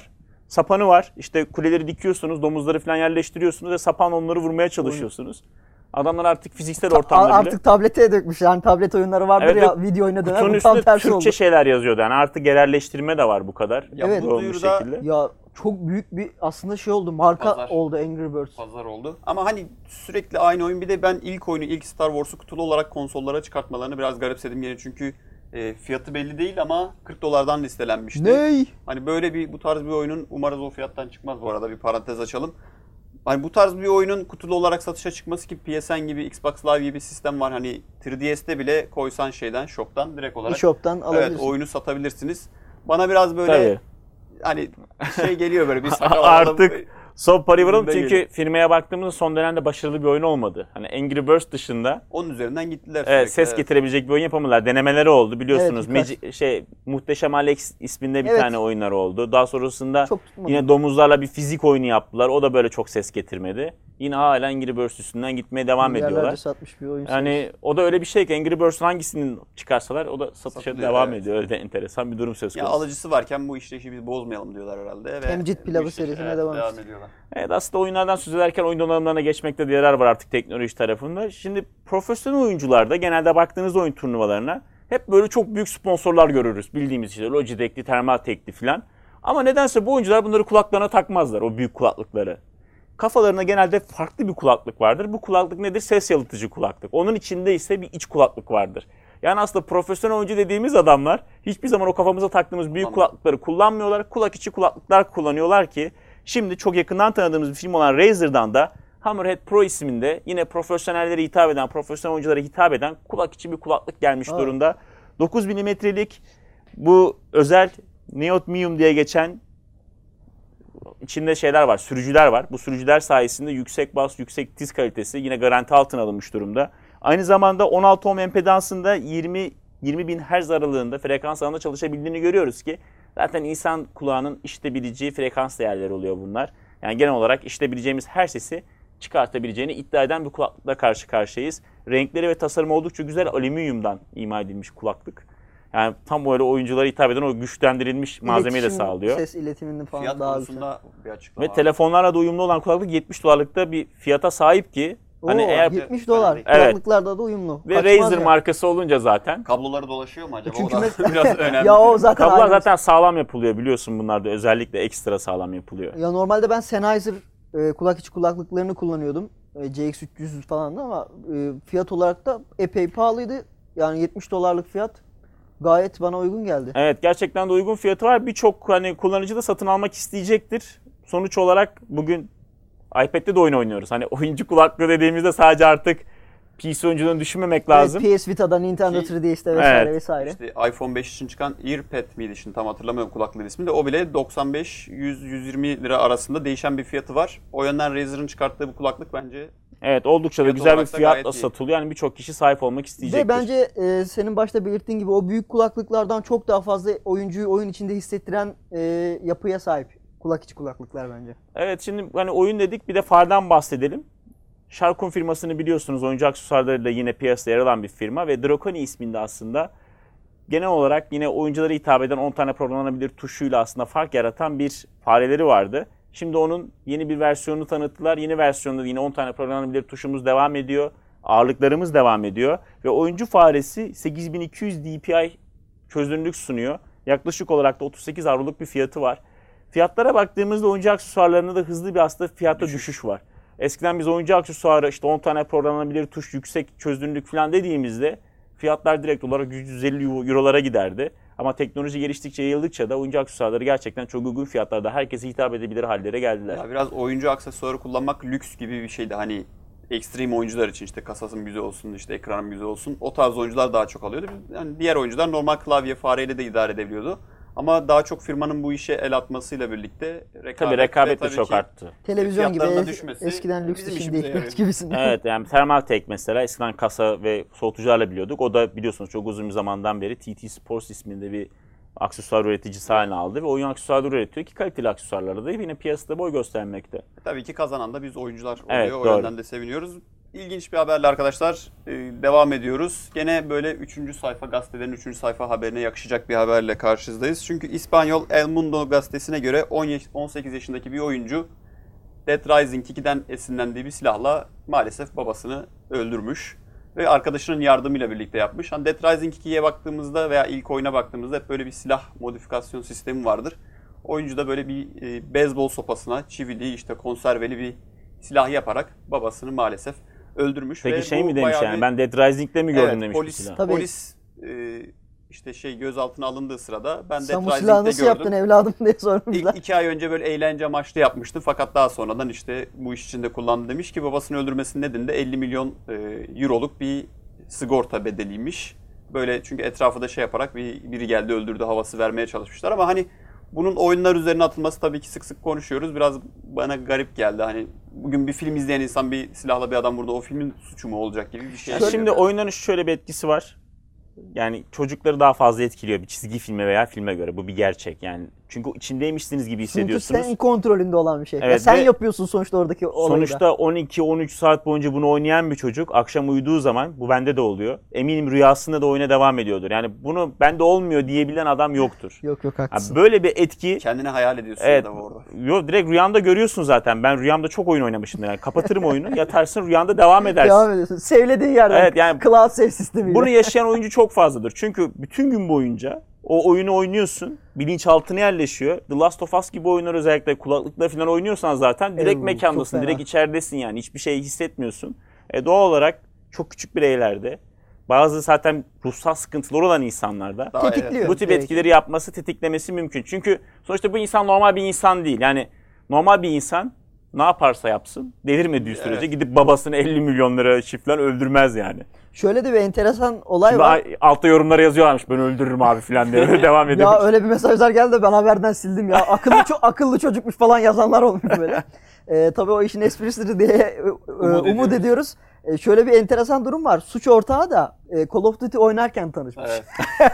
sapanı var. İşte kuleleri dikiyorsunuz, domuzları falan yerleştiriyorsunuz ve sapan onları vurmaya çalışıyorsunuz. Adamlar artık fiziksel ortamda bile... Artık tablete dökmüş. Yani tablet oyunları vardır ya, video oyuna döner. Kutunun Bu tam üstünde tersi Türkçe oldu. şeyler yazıyordu. Yani artık yerelleştirme de var bu kadar. Ya Evet. bu olmuş duyuruda şekilde. Ya çok büyük bir aslında şey oldu. Marka Pazar. oldu Angry Birds. pazar oldu. Ama hani sürekli aynı oyun. Bir de ben ilk Star Wars'u kutulu olarak konsollara çıkartmalarını biraz garipsedim yine çünkü fiyatı belli değil ama $40'dan listelenmişti. Ney? Hani böyle bu tarz bir oyunun umarız o fiyattan çıkmaz bu arada bir parantez açalım. Hani bu tarz bir oyunun kutulu olarak satışa çıkması ki PSN gibi, Xbox Live gibi bir sistem var. Hani 3DS'te bile koysan shop'tan direkt olarak. eShop'tan alabilirsin. Evet, oyunu satabilirsiniz. Bana biraz böyle Tabii. hani geliyor böyle bir sakal Artık son parayı vuralım Önünde çünkü geliyor. firmaya baktığımızda son dönemde başarılı bir oyun olmadı. Hani Angry Birds dışında Onun üzerinden gittiler evet, sürekli. ses getirebilecek bir oyun yapamadılar. Denemeleri oldu biliyorsunuz. Evet, Muhteşem Alex isminde bir Evet. tane oyunları oldu. Daha sonrasında Çok tutmadı. yine domuzlarla bir fizik oyunu yaptılar. O da böyle çok ses getirmedi. Yine hala Angry Birds üstünden gitmeye devam Milyarlarca ediyorlar. satmış bir oyun. Yani o da öyle bir şey ki Angry Birds'ün hangisini çıkarsalar o da satışa Satılıyor, devam evet. ediyor. Öyle de enteresan bir durum söz Ya konusu. alıcısı varken bu işleyişi biz bozmayalım diyorlar herhalde. Ve Temcit pilavı bu işleyişi- serisine devam ediyorlar. Evet, aslında oyunlardan söz ederken oyun donanımlarına geçmekte de yarar var artık teknoloji tarafında. Şimdi profesyonel oyuncularda genelde baktığınız oyun turnuvalarına hep böyle çok büyük sponsorlar görürüz. Bildiğimiz işte Logitech'li, Thermaltech'li falan. Ama nedense bu oyuncular bunları kulaklarına takmazlar, o büyük kulaklıkları. Kafalarına genelde farklı bir kulaklık vardır. Bu kulaklık nedir? Ses yalıtıcı kulaklık. Onun içinde ise bir iç kulaklık vardır. Yani aslında profesyonel oyuncu dediğimiz adamlar hiçbir zaman o kafamıza taktığımız büyük kulaklıkları kullanmıyorlar. Kulak içi kulaklıklar kullanıyorlar ki şimdi çok yakından tanıdığımız bir film olan Razer'dan da Hammerhead Pro isminde yine profesyonellere hitap eden, profesyonel oyunculara hitap eden kulak içi bir kulaklık gelmiş durumda. 9 milimetrelik bu özel Neodymium diye geçen içinde şeyler var, sürücüler var. Bu sürücüler sayesinde yüksek bas, yüksek tiz kalitesi yine garanti altına alınmış durumda. Aynı zamanda 16 ohm empedansında 20.000 Hz aralığında frekans alanında çalışabildiğini görüyoruz ki zaten insan kulağının işitebileceği frekans değerleri oluyor bunlar. Yani genel olarak işitebileceğimiz her sesi çıkartabileceğini iddia eden bir kulaklıkla karşı karşıyayız. Renkleri ve tasarımı oldukça güzel, alüminyumdan ima edilmiş kulaklık. Yani tam böyle oyunculara hitap eden o güçlendirilmiş malzemeyi de İletişim, sağlıyor. Ses iletiminin falan Fiyat daha güzel. konusunda bir açıklama Ve var. telefonlarla da uyumlu olan kulaklık $70'lıkta bir fiyata sahip ki hani Oo, eğer $70. Evet. Kulaklıklarda da uyumlu. ve Kaçmaz Razer yani. markası olunca zaten Kabloları dolaşıyor mu acaba? Çünkü O da mesela- biraz önemli. Ya o zaten kablolar ayrı. zaten sağlam yapılıyor biliyorsun, bunlar da özellikle ekstra sağlam yapılıyor. Ya normalde ben Sennheiser kulak içi kulaklıklarını kullanıyordum. CX300 falan da ama fiyat olarak da epey pahalıydı. Yani $70'lık fiyat gayet bana uygun geldi. Evet, gerçekten de uygun fiyatı var. Birçok hani kullanıcı da satın almak isteyecektir. Sonuç olarak bugün iPad'de de oyun oynuyoruz. Hani oyuncu kulaklığı dediğimizde sadece artık PC oyunculuğunu düşünmemek lazım. Evet, PS Vita'da, Nintendo Ki- 3DS'te vesaire Evet. vesaire. İşte iPhone 5 için çıkan EarPad miydi şimdi tam hatırlamıyorum kulaklığın ismini de. O bile 95-100-120 lira arasında değişen bir fiyatı var. O yönden Razer'ın çıkarttığı bu kulaklık bence Evet, oldukça da Fiyat güzel bir olarak da fiyatla gayet iyi. satılıyor. Yani birçok kişi sahip olmak isteyecektir. Ve bence senin başta belirttiğin gibi o büyük kulaklıklardan çok daha fazla oyuncuyu oyun içinde hissettiren yapıya sahip kulak içi kulaklıklar bence. Evet, şimdi hani oyun dedik, bir de fardan bahsedelim. Sharkun firmasını biliyorsunuz, oyuncu aksesuarlarıyla yine piyasada yer alan bir firma ve Draconi isminde aslında genel olarak yine oyunculara hitap eden 10 tane programlanabilir tuşuyla aslında fark yaratan bir fareleri vardı. Şimdi onun yeni bir versiyonunu tanıttılar. Yeni versiyonda yine 10 tane programlanabilir tuşumuz devam ediyor. Ağırlıklarımız devam ediyor. Ve oyuncu faresi 8200 dpi çözünürlük sunuyor. Yaklaşık olarak da 38 avroluk bir fiyatı var. Fiyatlara baktığımızda oyuncu aksesuarlarında da hızlı bir aslında fiyatta düşüş var. Eskiden biz oyuncu aksesuarı işte 10 tane programlanabilir tuş, yüksek çözünürlük falan dediğimizde fiyatlar direkt olarak 150 eurolara giderdi. Ama teknoloji geliştikçe, yayıldıkça da oyuncu aksesuarları gerçekten çok uygun fiyatlarda herkese hitap edebilir hallere geldiler. ya biraz oyuncu aksesuarı kullanmak lüks gibi bir şeydi. Hani ekstrem oyuncular için işte kasasım güzel olsun, işte ekranım güzel olsun. O tarz oyuncular daha çok alıyordu. Yani diğer oyuncular normal klavye fareyle de idare edebiliyordu. Ama daha çok firmanın bu işe el atmasıyla birlikte Tabii rekabet de tabii çok ki arttı. Televizyon gibi fiyatlarının düşmesi eskiden lüks bizim şimdi işimize ekmek yarıyor. gibisin. Evet, yani Thermaltake mesela eskiden kasa ve soğutucularla biliyorduk. O da biliyorsunuz çok uzun bir zamandan beri TT Sports isminde bir aksesuar üreticisi haline aldı ve oyun aksesuarları üretiyor ki kaliteli aksesuarları da yine piyasada boy göstermekte. Tabii ki kazanan da biz oyuncular oluyor. Evet, o doğru. yönden de seviniyoruz. İlginç bir haberle arkadaşlar devam ediyoruz. Gene böyle 3. sayfa gazetelerin 3. sayfa haberine yakışacak bir haberle karşınızdayız. Çünkü İspanyol El Mundo gazetesine göre 18 yaşındaki bir oyuncu Dead Rising 2'den esinlendiği bir silahla maalesef babasını öldürmüş. Ve arkadaşının yardımıyla birlikte yapmış. Hani Dead Rising 2'ye baktığımızda veya ilk oyuna baktığımızda hep böyle bir silah modifikasyon sistemi vardır. Oyuncu da böyle bir beyzbol sopasına çivili, işte konserveli bir silah yaparak babasını maalesef öldürmüş. Peki ve şey mi demiş yani? bir... Ben Dead Rising'de mi gördüm Evet, demiş polis, silah. Tabii. polis işte gözaltına alındığı sırada ben Sen Dead bu silahı Rising'de nasıl gördüm. yaptın evladım diye sormuşlar. İlk 2 ay önce böyle eğlence amaçlı yapmıştı fakat daha sonradan işte bu iş içinde kullandı demiş ki babasını öldürmesinin nedeni de 50 milyon euroluk bir sigorta bedeliymiş. Böyle çünkü etrafı da şey yaparak biri geldi öldürdü havası vermeye çalışmışlar ama hani bunun oyunlar üzerine atılması tabii ki sık sık konuşuyoruz. Biraz bana garip geldi. Hani bugün bir film izleyen insan bir silahla bir adam burada o filmin suçu mu olacak gibi bir şey. Şimdi oyunların şöyle bir etkisi var. Yani çocukları daha fazla etkiliyor bir çizgi filme veya filme göre. Bu bir gerçek yani. Çünkü içindeymişsiniz gibi hissediyorsunuz. Çünkü senin kontrolünde olan bir şey. Evet, Ya sen ve yapıyorsun sonuçta oradaki olayı da. Sonuçta 12-13 saat boyunca bunu oynayan bir çocuk akşam uyuduğu zaman, bu bende de oluyor, eminim rüyasında da oyuna devam ediyordur. Yani bunu bende olmuyor diyebilen adam yoktur. Yok haklısın. Yani böyle bir etki. Kendini hayal ediyorsun Evet. adamı orada. Yok, direkt rüyanda görüyorsun zaten. Ben rüyamda çok oyun oynamışımdır. Yani kapatırım oyunu, yatarsın, rüyanda devam edersin. Devam ediyorsun. Sevlediğin yerden. Evet, yani Cloud save sistemiyle. Bunu yaşayan oyuncu çok fazladır. Çünkü bütün gün boyunca o oyunu oynuyorsun, bilinçaltına yerleşiyor. The Last of Us gibi oyunlar özellikle kulaklıkla falan oynuyorsan zaten direkt çok mekandasın, fena. direkt içeridesin yani. Hiçbir şey hissetmiyorsun. Doğal olarak çok küçük bireylerde, bazı zaten ruhsal sıkıntıları olan insanlarda Daha Tetikliyor. bu tip direkt. etkileri yapması, tetiklemesi mümkün. Çünkü sonuçta bu insan normal bir insan değil. Yani normal bir insan ne yaparsa yapsın, delirmediği sürece Evet. gidip babasını 50 milyon lira çiftler öldürmez yani. Şöyle de bir enteresan olay Şimdi var. altta yorumlara yazıyorlarmış, ben öldürürüm abi falan diye. Öyle devam ediyor. Ya öyle bir mesajlar geldi de ben haberden sildim ya. Akıllı çocukmuş falan yazanlar olmuş böyle. Tabii o işin esprisidir diye umut ediyoruz. Şöyle bir enteresan durum var. Suç ortağı da Call of Duty oynarken tanışmış. Evet.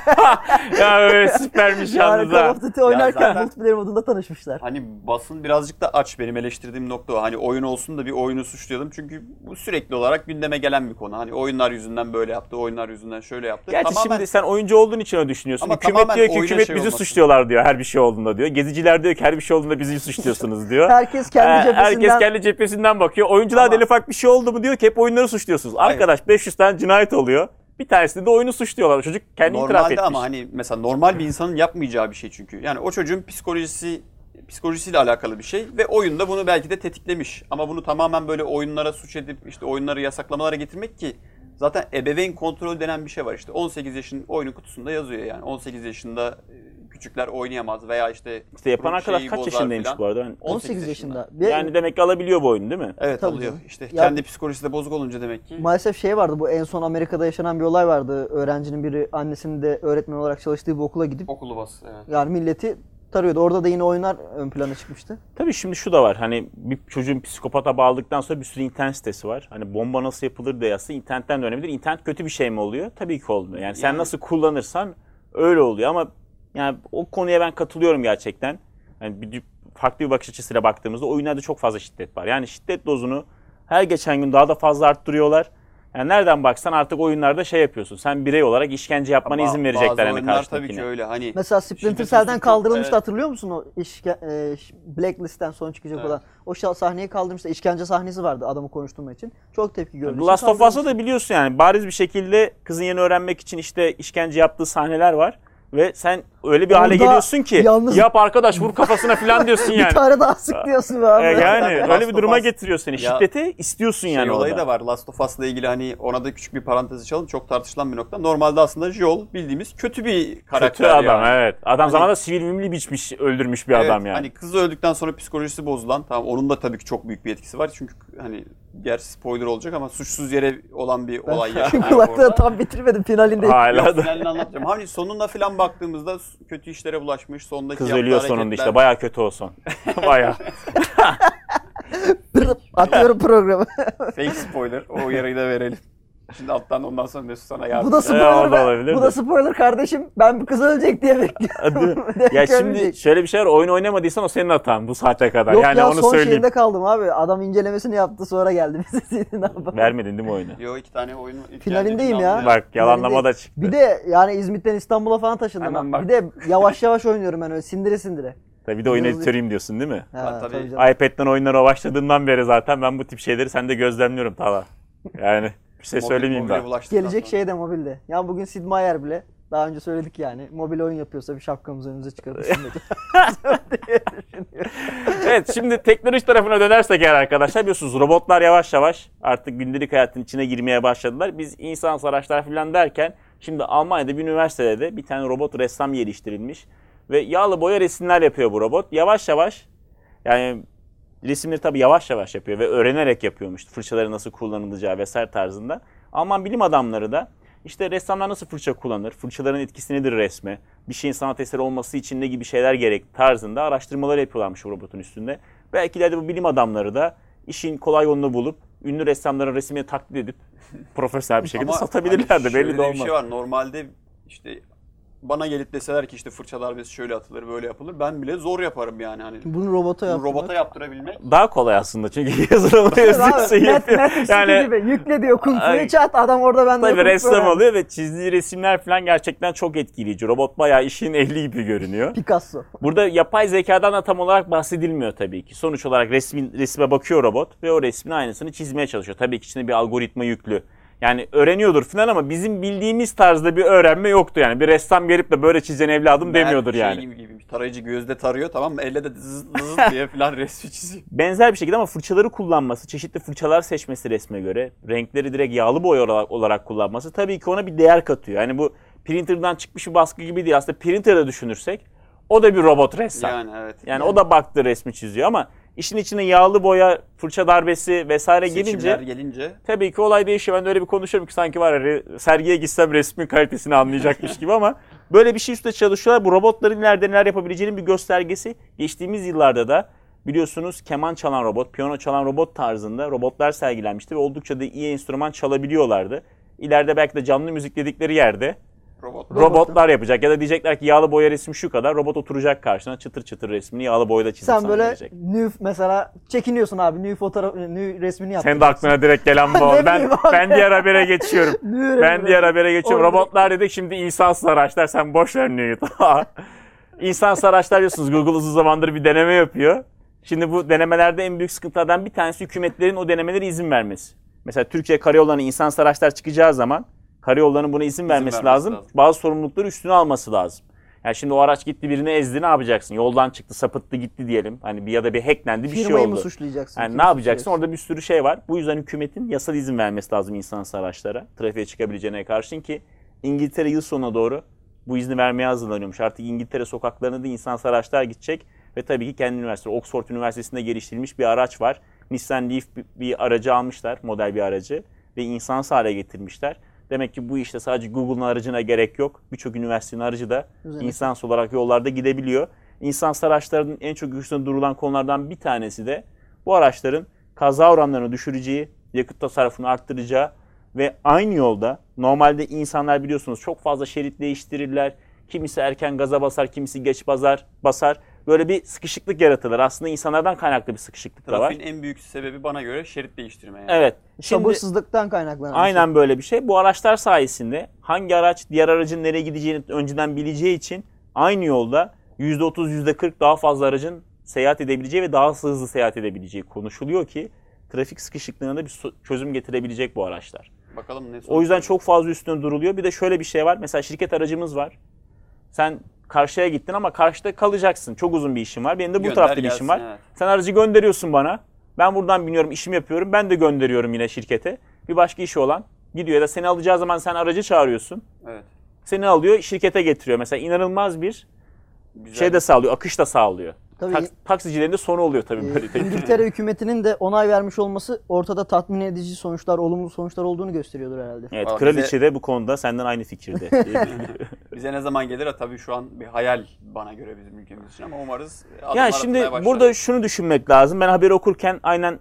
Ya öyle süpermiş Yani yalnız Call ha. of Duty oynarken zaten- multiplayer modunda tanışmışlar. Hani basın birazcık da aç, benim eleştirdiğim nokta o. Hani oyun olsun da bir oyunu suçlayalım. Çünkü bu sürekli olarak gündeme gelen bir konu. Hani oyunlar yüzünden böyle yaptı, oyunlar yüzünden şöyle yaptı. Gerçi Tamamen şimdi sen oyuncu olduğun için öyle düşünüyorsun. Ama Hükümet tamamen diyor ki oyuna hükümet şey bizi olmasın. suçluyorlar diyor her bir şey olduğunda diyor. Geziciler diyor ki her bir şey olduğunda bizi suçluyorsunuz diyor. Herkes kendi cephesinden... Herkes kendi cephesinden bakıyor. Oyuncular Ama- deli ufak bir şey oldu mu diyor ki hep oyunları suçluyorsunuz. Hayır. Arkadaş 500 tane cinayet oluyor. Bir tanesinde de oyunu suçluyorlar. Çocuk kendi itiraf normalde etmiş. ama hani mesela normal bir insanın yapmayacağı bir şey çünkü. Yani o çocuğun psikolojisiyle alakalı bir şey ve oyunda bunu belki de tetiklemiş. Ama bunu tamamen böyle oyunlara suç edip işte oyunları yasaklamalara getirmek ki zaten ebeveyn kontrolü denen bir şey var işte. 18 yaşın oyunun kutusunda yazıyor yani. 18 yaşında küçükler oynayamaz veya işte yapan arkadaş şeyi kaç bozar yaşındaymış filan. bu arada? Ben- 18 yaşında. Yani demek ki alabiliyor bu oyunu değil mi? Evet Tabii alıyor. canım. İşte Ya- kendi psikolojisi de bozuk olunca demek ki. Maalesef şey vardı, bu en son Amerika'da yaşanan bir olay vardı. Öğrencinin biri annesinin de öğretmen olarak çalıştığı bir okula gidip Okulu bas. Evet. yani milleti tarıyordu. Orada da yine oyunlar ön plana çıkmıştı. Tabii şimdi şu da var. Hani bir çocuğun psikopata bağladıktan sonra bir sürü internet sitesi var. Hani bomba nasıl yapılır diye yazsa internetten de öğrenebilir. İnternet kötü bir şey mi oluyor? Tabii ki olmuyor. Yani sen Yani- nasıl kullanırsan öyle oluyor ama yani o konuya ben katılıyorum gerçekten. Yani farklı bir bakış açısıyla baktığımızda oyunlarda çok fazla şiddet var. Yani şiddet dozunu her geçen gün daha da fazla arttırıyorlar. Yani nereden baksan artık oyunlarda şey yapıyorsun. Sen birey olarak işkence yapmana izin verecekler Bazı yani oyunlar tabii karşındakine. ki öyle. Hani Mesela Splinter şiddetin Cell'den suçu- kaldırılmıştı, evet. hatırlıyor musun o Blacklist'ten son çıkacak Evet. olan. O sahneyi kaldırmıştı. İşkence sahnesi vardı adamı konuşturmak için. Çok tepki gördü. The Last of Us'ta da biliyorsun yani bariz bir şekilde kızın yerini öğrenmek için işte işkence yaptığı sahneler var. Ve sen öyle bir hale Orada geliyorsun ki yalnız- yap arkadaş vur kafasına falan diyorsun yani. Bir tane daha sık diyorsun be abi. Yani Last öyle bir of duruma Us- getiriyor seni. Ya, Şiddeti istiyorsun yani olayı orada. da var. Last of Us'la ilgili hani ona da küçük bir parantez açalım. Çok tartışılan bir nokta. Normalde aslında Joel bildiğimiz kötü bir karakter. Kötü adam yani. evet. Adam Hani- zamanında sivil mimli biçmiş, öldürmüş bir Evet, adam yani. Hani kızı öldükten sonra psikolojisi bozulan, tamam onun da tabii ki çok büyük bir etkisi var. Çünkü hani gerçi spoiler olacak ama suçsuz yere olan bir olay Çünkü yaşanıyor kulaklığı orada. tam bitirmedim finalinde. Hala Yok, da. finalini anlatacağım. Hani sonuna falan baktığımızda kötü işlere bulaşmış. Sondaki Kız yaptığı ölüyor sonunda hareketler- işte. Bayağı kötü o son. Bayağı. Atıyorum programı. Fake spoiler. O uyarıyı da verelim. Şimdi alttan ondan sonra Mesut sana yardım. Bu da o da spoiler. olabilir Bu de. da spoiler kardeşim. Ben bu kız ölecek diye bekliyorum. Ya şimdi şöyle bir şey var, oyun oynamadıysan o senin hatan bu saate kadar. Yok yani ya, onu son söyleyeyim. şeyinde kaldım abi. Adam incelemesini yaptı sonra geldi bize. Ne yapalım? Vermedin değil mi oyunu? Yo 2 tane oyun. Finalindeyim ya. Bak yalanlama da çıktı. Bir de yani İzmit'ten İstanbul'a falan taşındım. Hemen bak. Bir de yavaş yavaş oynuyorum ben öyle sindire sindire. Tabii bir de oyun Hızlı. editörüyüm diyorsun değil mi? Ha, tabii. tabii canım. iPad'den oyunlara başladığından beri zaten ben bu tip şeyleri sende gözlemliyorum Tala. Yani bir şey söylemeyeyim daha. Gelecek şey de mobilde. Ya bugün Sid Meier bile daha önce söyledik yani. Mobil oyun yapıyorsa bir şapkamızı önümüze çıkarıp düşünmedik. Evet, şimdi teknoloji tarafına dönersek eğer arkadaşlar, biliyorsunuz robotlar yavaş yavaş artık gündelik hayatın içine girmeye başladılar. Biz insan araçlar falan derken şimdi Almanya'da bir üniversitede de bir tane robot ressam geliştirilmiş. Ve yağlı boya resimler yapıyor bu robot. Yavaş yavaş, yani resimleri tabii yavaş yavaş yapıyor ve öğrenerek yapıyormuş. Fırçaları nasıl kullanılacağı vesaire tarzında. Alman bilim adamları da işte ressamlar nasıl fırça kullanır, fırçaların etkisi nedir resme, bir şeyin sanat eseri olması için ne gibi şeyler gerek tarzında araştırmalar yapıyorlarmış bu robotun üstünde. Belki de bu bilim adamları da işin kolay yolunu bulup ünlü ressamların resimini taklit edip profesyonel bir şekilde satabilirler de belli de olmaz. Bir şey var, normalde işte bana gelip deseler ki işte fırça darbesi şöyle atılır, böyle yapılır. Ben bile zor yaparım yani. Hani Bunu robota bunu yaptılar. robota yaptırabilmek. Daha kolay aslında çünkü yazılımda yazıp şey yapıyor. Yani gibi yükle diyor kung fu'yu çat, adam orada ben de tabii kung fu ressam öğrendim. oluyor ve çizdiği resimler falan gerçekten çok etkileyici. Robot bayağı işin ehli gibi görünüyor. Picasso. Burada yapay zekadan da tam olarak bahsedilmiyor tabii ki. Sonuç olarak resme bakıyor robot ve o resmin aynısını çizmeye çalışıyor. Tabii ki içinde bir algoritma yüklü. Yani öğreniyordur falan ama bizim bildiğimiz tarzda bir öğrenme yoktu yani. Bir ressam gelip de böyle çizen evladım demiyordur yani. Gibi, tarayıcı gözde tarıyor, tamam mı? Elle de zız diye falan resmi çiziyor. Benzer bir şekilde ama fırçaları kullanması, çeşitli fırçalar seçmesi resme göre, renkleri direkt yağlı boya olarak kullanması tabii ki ona bir değer katıyor. Yani bu printer'dan çıkmış bir baskı gibi değil. Aslında printer'da düşünürsek o da bir robot ressam. Yani evet. Yani o da baktı resmi çiziyor ama işin içine yağlı boya, fırça darbesi vesaire Seçimler gelince gelince tabii ki olay değişiyor. Ben de öyle bir konuşuyorum ki sanki var ya, sergiye gitsem resmin kalitesini anlayacakmış gibi ama böyle bir şey üstüne çalışıyorlar. Bu robotların ileride neler yapabileceğinin bir göstergesi. Geçtiğimiz yıllarda da biliyorsunuz keman çalan robot, piyano çalan robot tarzında robotlar sergilenmişti ve oldukça da iyi enstrüman çalabiliyorlardı. İleride belki de canlı müzik dedikleri yerde robotlar yapacak ya da diyecekler ki yağlı boya resmi şu kadar, robot oturacak karşına çıtır çıtır resmini yağlı boyada çizip Sen sana böyle verecek. nü mesela çekiniyorsun abi, nü resmini yap. Senin de aklına direkt gelen bu oldu. Ne bileyim abi. Ben diğer habere geçiyorum. Nü Ben diğer habere geçiyorum. Orada- Robotlar dedik, şimdi insansız araçlar. Sen boş ver Newton. İnsansız araçlar diyorsunuz. Google uzun zamandır bir deneme yapıyor. Şimdi bu denemelerde en büyük sıkıntılardan bir tanesi hükümetlerin o denemelere izin vermesi. Mesela Türkiye karayollarına insansız araçlar çıkacağı zaman karayollarının buna izin vermesi lazım. Bazı sorumlulukları üstüne alması lazım. Yani şimdi o araç gitti birini ezdi, ne yapacaksın? Yoldan çıktı, sapıttı gitti diyelim. Hani ya da bir hacklendi, bir şey oldu. Firmayı mı suçlayacaksın? Yani Kimi ne yapacaksın? suçlayacaksın? Orada bir sürü şey var. Bu yüzden hükümetin yasal izin vermesi lazım insansız araçlara. Trafiğe çıkabileceğine karşın ki İngiltere yıl sonuna doğru bu izni vermeye hazırlanıyormuş. Artık İngiltere sokaklarına da insansız araçlar gidecek. Ve tabii ki kendi üniversite, Oxford Üniversitesi'nde geliştirilmiş bir araç var. Nissan Leaf bir aracı almışlar, model bir aracı. Ve insansız hale getirmişler. Demek ki bu işte sadece Google'ın aracına gerek yok. Birçok üniversitenin aracı da insansız olarak yollarda gidebiliyor. İnsansız araçların en çok üstünde durulan konulardan bir tanesi de bu araçların kaza oranlarını düşüreceği, yakıt tasarrufunu arttıracağı ve aynı yolda normalde insanlar biliyorsunuz çok fazla şerit değiştirirler. Kimisi erken gaza basar, kimisi geç basar. Böyle bir sıkışıklık yaratılır. Aslında insanlardan kaynaklı bir sıkışıklık da var. trafiğin en büyük sebebi bana göre şerit değiştirme yani. Evet. Şimdi Sabırsızlıktan kaynaklanan. aynen böyle bir şey. Bu araçlar sayesinde hangi araç diğer aracın nereye gideceğini önceden bileceği için aynı yolda %30, %40 daha fazla aracın seyahat edebileceği ve daha hızlı seyahat edebileceği konuşuluyor ki trafik sıkışıklığına da bir çözüm getirebilecek bu araçlar. Bakalım ne O yüzden çok fazla üstüne duruluyor. Bir de şöyle bir şey var. Mesela şirket aracımız var. Sen karşıya gittin ama karşıda kalacaksın. Çok uzun bir işin var. Benim de bu Gönder tarafta bir gelsin, işim var. evet. Sen aracı gönderiyorsun bana. Ben buradan biniyorum, işimi yapıyorum. Ben de gönderiyorum yine şirkete. Bir başka işi olan gidiyor ya da seni alacağı zaman sen aracı çağırıyorsun. Evet. Seni alıyor, şirkete getiriyor. Mesela inanılmaz bir Güzel. şey de sağlıyor, akış da sağlıyor. Tabii. Taksicilerin de sonu oluyor tabii böyle. İngiltere hükümetinin de onay vermiş olması ortada tatmin edici sonuçlar, olumlu sonuçlar olduğunu gösteriyordur herhalde. Evet, Aa, kraliçe de bu konuda senden aynı fikirde. Bize ne zaman gelir? Tabii şu an bir hayal bana göre bizim ülkemiz için ama umarız adımlar Yani şimdi atmaya başlar. burada şunu düşünmek lazım. Ben haberi okurken aynen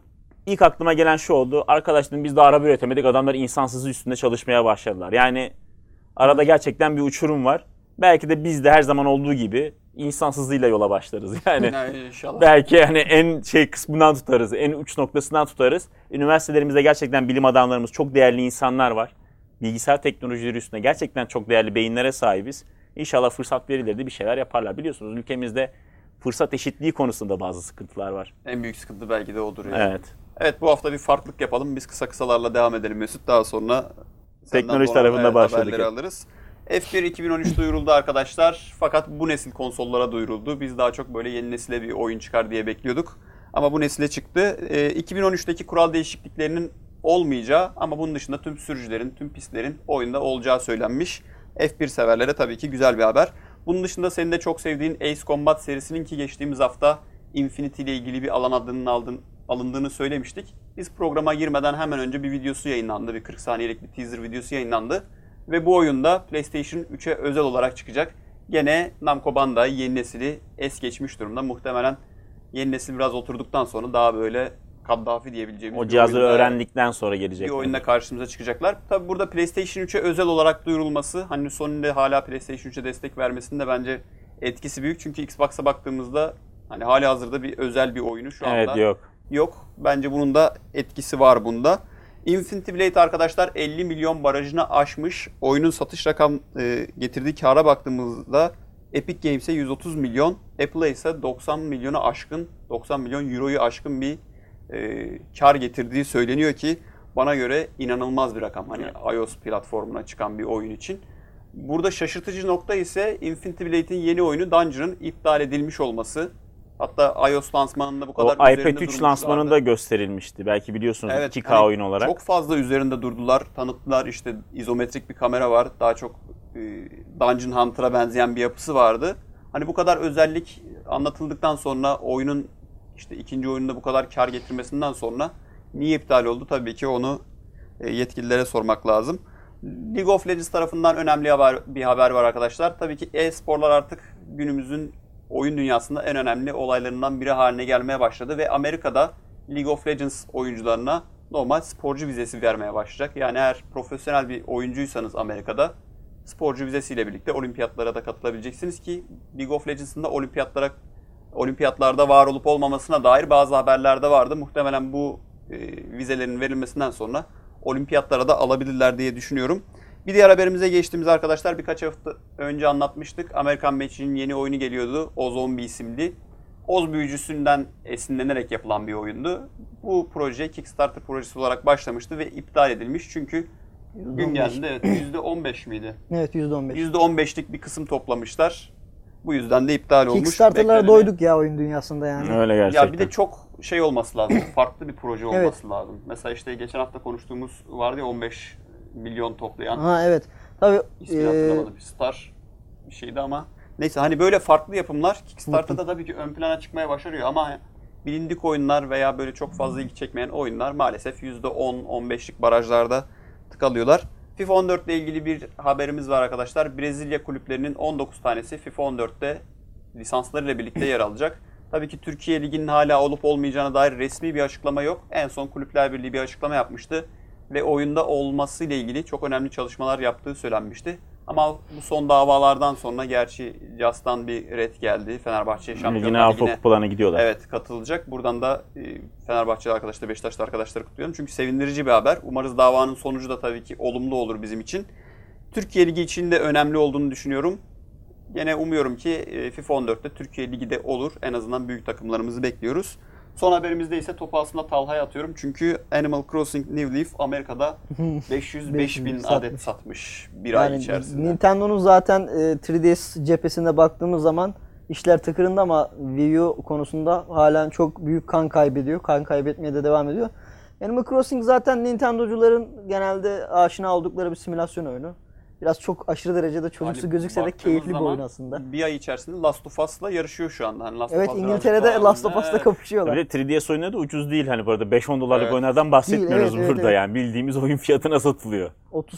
ilk aklıma gelen şu oldu. Arkadaşlarım biz de araba üretemedik. Adamlar insansızı üstünde çalışmaya başladılar. Yani arada gerçekten bir uçurum var. Belki de biz de her zaman olduğu gibi insansızlığıyla yola başlarız. Yani inşallah. belki yani en kısmından tutarız, en uç noktasından tutarız. Üniversitelerimizde gerçekten bilim adamlarımız, çok değerli insanlar var. Bilgisayar teknolojileri üstünde gerçekten çok değerli beyinlere sahibiz. İnşallah fırsat verilir de bir şeyler yaparlar. Biliyorsunuz ülkemizde fırsat eşitliği konusunda bazı sıkıntılar var. En büyük sıkıntı belki de odur yani. Evet. Evet, bu hafta bir farklılık yapalım. Biz kısa kısalarla devam edelim Mesut. Daha sonra teknoloji tarafında başladık. Haberleri alırız. F1 2013 duyuruldu arkadaşlar. Fakat bu nesil konsollara duyuruldu. Biz daha çok böyle yeni nesile bir oyun çıkar diye bekliyorduk. Ama bu nesile çıktı. 2013'teki kural değişikliklerinin olmayacağı ama bunun dışında tüm sürücülerin, tüm pistlerin oyunda olacağı söylenmiş. F1 severlere tabii ki güzel bir haber. Bunun dışında senin de çok sevdiğin Ace Combat serisinin ki geçtiğimiz hafta Infinity ile ilgili bir alan adının alındığını söylemiştik. Biz programa girmeden hemen önce bir videosu yayınlandı. Bir 40 saniyelik bir teaser videosu yayınlandı. Ve bu oyunda PlayStation 3'e özel olarak çıkacak. Gene Namco Bandai yeni nesili es geçmiş durumda. Muhtemelen yeni nesil biraz oturduktan sonra daha böyle Kaddafi diyebileceğimiz o cihazı öğrendikten sonra gelecek. Bir oyunda karşımıza çıkacaklar. Tabi burada PlayStation 3'e özel olarak duyurulması, hani Sony'nin de hala PlayStation 3'e destek vermesinin de bence etkisi büyük. Çünkü Xbox'a baktığımızda hani halihazırda bir özel bir oyunu şu anda yok. Bence bunun da etkisi var bunda. Infinity Blade arkadaşlar 50 milyon barajını aşmış. Oyunun satış getirdiği kâra baktığımızda Epic Games'e 130 milyon, Apple'a ise 90 milyon euroyu aşkın bir kar getirdiği söyleniyor ki bana göre inanılmaz bir rakam. Hani iOS platformuna çıkan bir oyun için. Burada şaşırtıcı nokta ise Infinity Blade'in yeni oyunu Dungeon'ın iptal edilmiş olması. Hatta iOS lansmanında bu kadar o iPad 3 lansmanında gösterilmişti. Belki biliyorsunuz, evet, 2K oyun olarak. Çok fazla üzerinde durdular, tanıttılar. İşte izometrik bir kamera var. Daha çok Dungeon Hunter'a benzeyen bir yapısı vardı. Hani bu kadar özellik anlatıldıktan sonra oyunun işte ikinci oyununda bu kadar kar getirmesinden sonra niye iptal oldu? Tabii ki onu yetkililere sormak lazım. League of Legends tarafından önemli bir haber var arkadaşlar. Tabii ki e-sporlar artık günümüzün oyun dünyasında en önemli olaylarından biri haline gelmeye başladı ve Amerika'da League of Legends oyuncularına normal sporcu vizesi vermeye başlayacak. Yani eğer profesyonel bir oyuncuysanız Amerika'da sporcu vizesiyle birlikte olimpiyatlara da katılabileceksiniz ki League of Legends'ın da olimpiyatlarda var olup olmamasına dair bazı haberler de vardı. Muhtemelen bu vizelerin verilmesinden sonra olimpiyatlara da alabilirler diye düşünüyorum. Bir diğer haberimize geçtiğimiz arkadaşlar birkaç hafta önce anlatmıştık. Amerikan Machines yeni oyunu geliyordu. O-Zombie isimli. Oz büyücüsünden esinlenerek yapılan bir oyundu. Bu proje Kickstarter projesi olarak başlamıştı ve iptal edilmiş. Çünkü gün geldiğinde %15 miydi? Evet, %15. %15'lik bir kısım toplamışlar. Bu yüzden de iptal olmuş. Kickstarter'lara doyduk ya oyun dünyasında yani. Öyle gerçekten. Ya bir de çok şey olması lazım. Farklı bir proje olması lazım. Mesela işte geçen hafta konuştuğumuz vardı ya 15 milyon toplayan. Ha evet. Tabii İsmini hatırlamadım. Bir Star bir şeydi ama. Neyse hani böyle farklı yapımlar Kickstarter'da tabii ki ön plana çıkmaya başarıyor ama bilindik oyunlar veya böyle çok fazla ilgi çekmeyen oyunlar maalesef %10-15'lik barajlarda tıkalıyorlar. FIFA 14 ile ilgili bir haberimiz var arkadaşlar. Brezilya kulüplerinin 19 tanesi FIFA 14'te lisanslarıyla birlikte yer alacak. Tabii ki Türkiye Ligi'nin hala olup olmayacağına dair resmi bir açıklama yok. En son Kulüpler Birliği bir açıklama yapmıştı. Ve oyunda olmasıyla ilgili çok önemli çalışmalar yaptığı söylenmişti. Ama bu son davalardan sonra gerçi JAS'tan bir red geldi. Fenerbahçe Şampiyonlar Ligi'ne kupalarına gidiyorlar. Evet, katılacak. Buradan da Fenerbahçeli arkadaşlar, Beşiktaşlı arkadaşları kutluyorum. Çünkü sevindirici bir haber. Umarız davanın sonucu da tabii ki olumlu olur bizim için. Türkiye Ligi için de önemli olduğunu düşünüyorum. Gene umuyorum ki FIFA 14'te Türkiye Ligi de olur. En azından büyük takımlarımızı bekliyoruz. Son haberimizde ise topu aslında Talha'ya atıyorum. Çünkü Animal Crossing New Leaf Amerika'da 505 bin adet satmış bir ay içerisinde. Nintendo'nun zaten 3DS cephesine baktığımız zaman işler tıkırında ama Wii U konusunda halen çok büyük kan kaybediyor. Kan kaybetmeye de devam ediyor. Animal Crossing zaten Nintendo'cuların genelde aşina oldukları bir simülasyon oyunu. Biraz çok aşırı derecede çocuksu Hani gözükse de baktığımız keyifli bir zaman oyun aslında. Bir ay içerisinde Last of Us'la yarışıyor şu anda. Hani Last of Evet, Us İngiltere'de birazcık Last of daha- Us'la Evet. kapışıyorlar. Öyle 3DS oyunları da ucuz değil hani bu arada 5-10 dolarlık Evet. oyunlardan bahsetmiyoruz Değil, evet, burada evet. yani bildiğimiz oyun fiyatına satılıyor.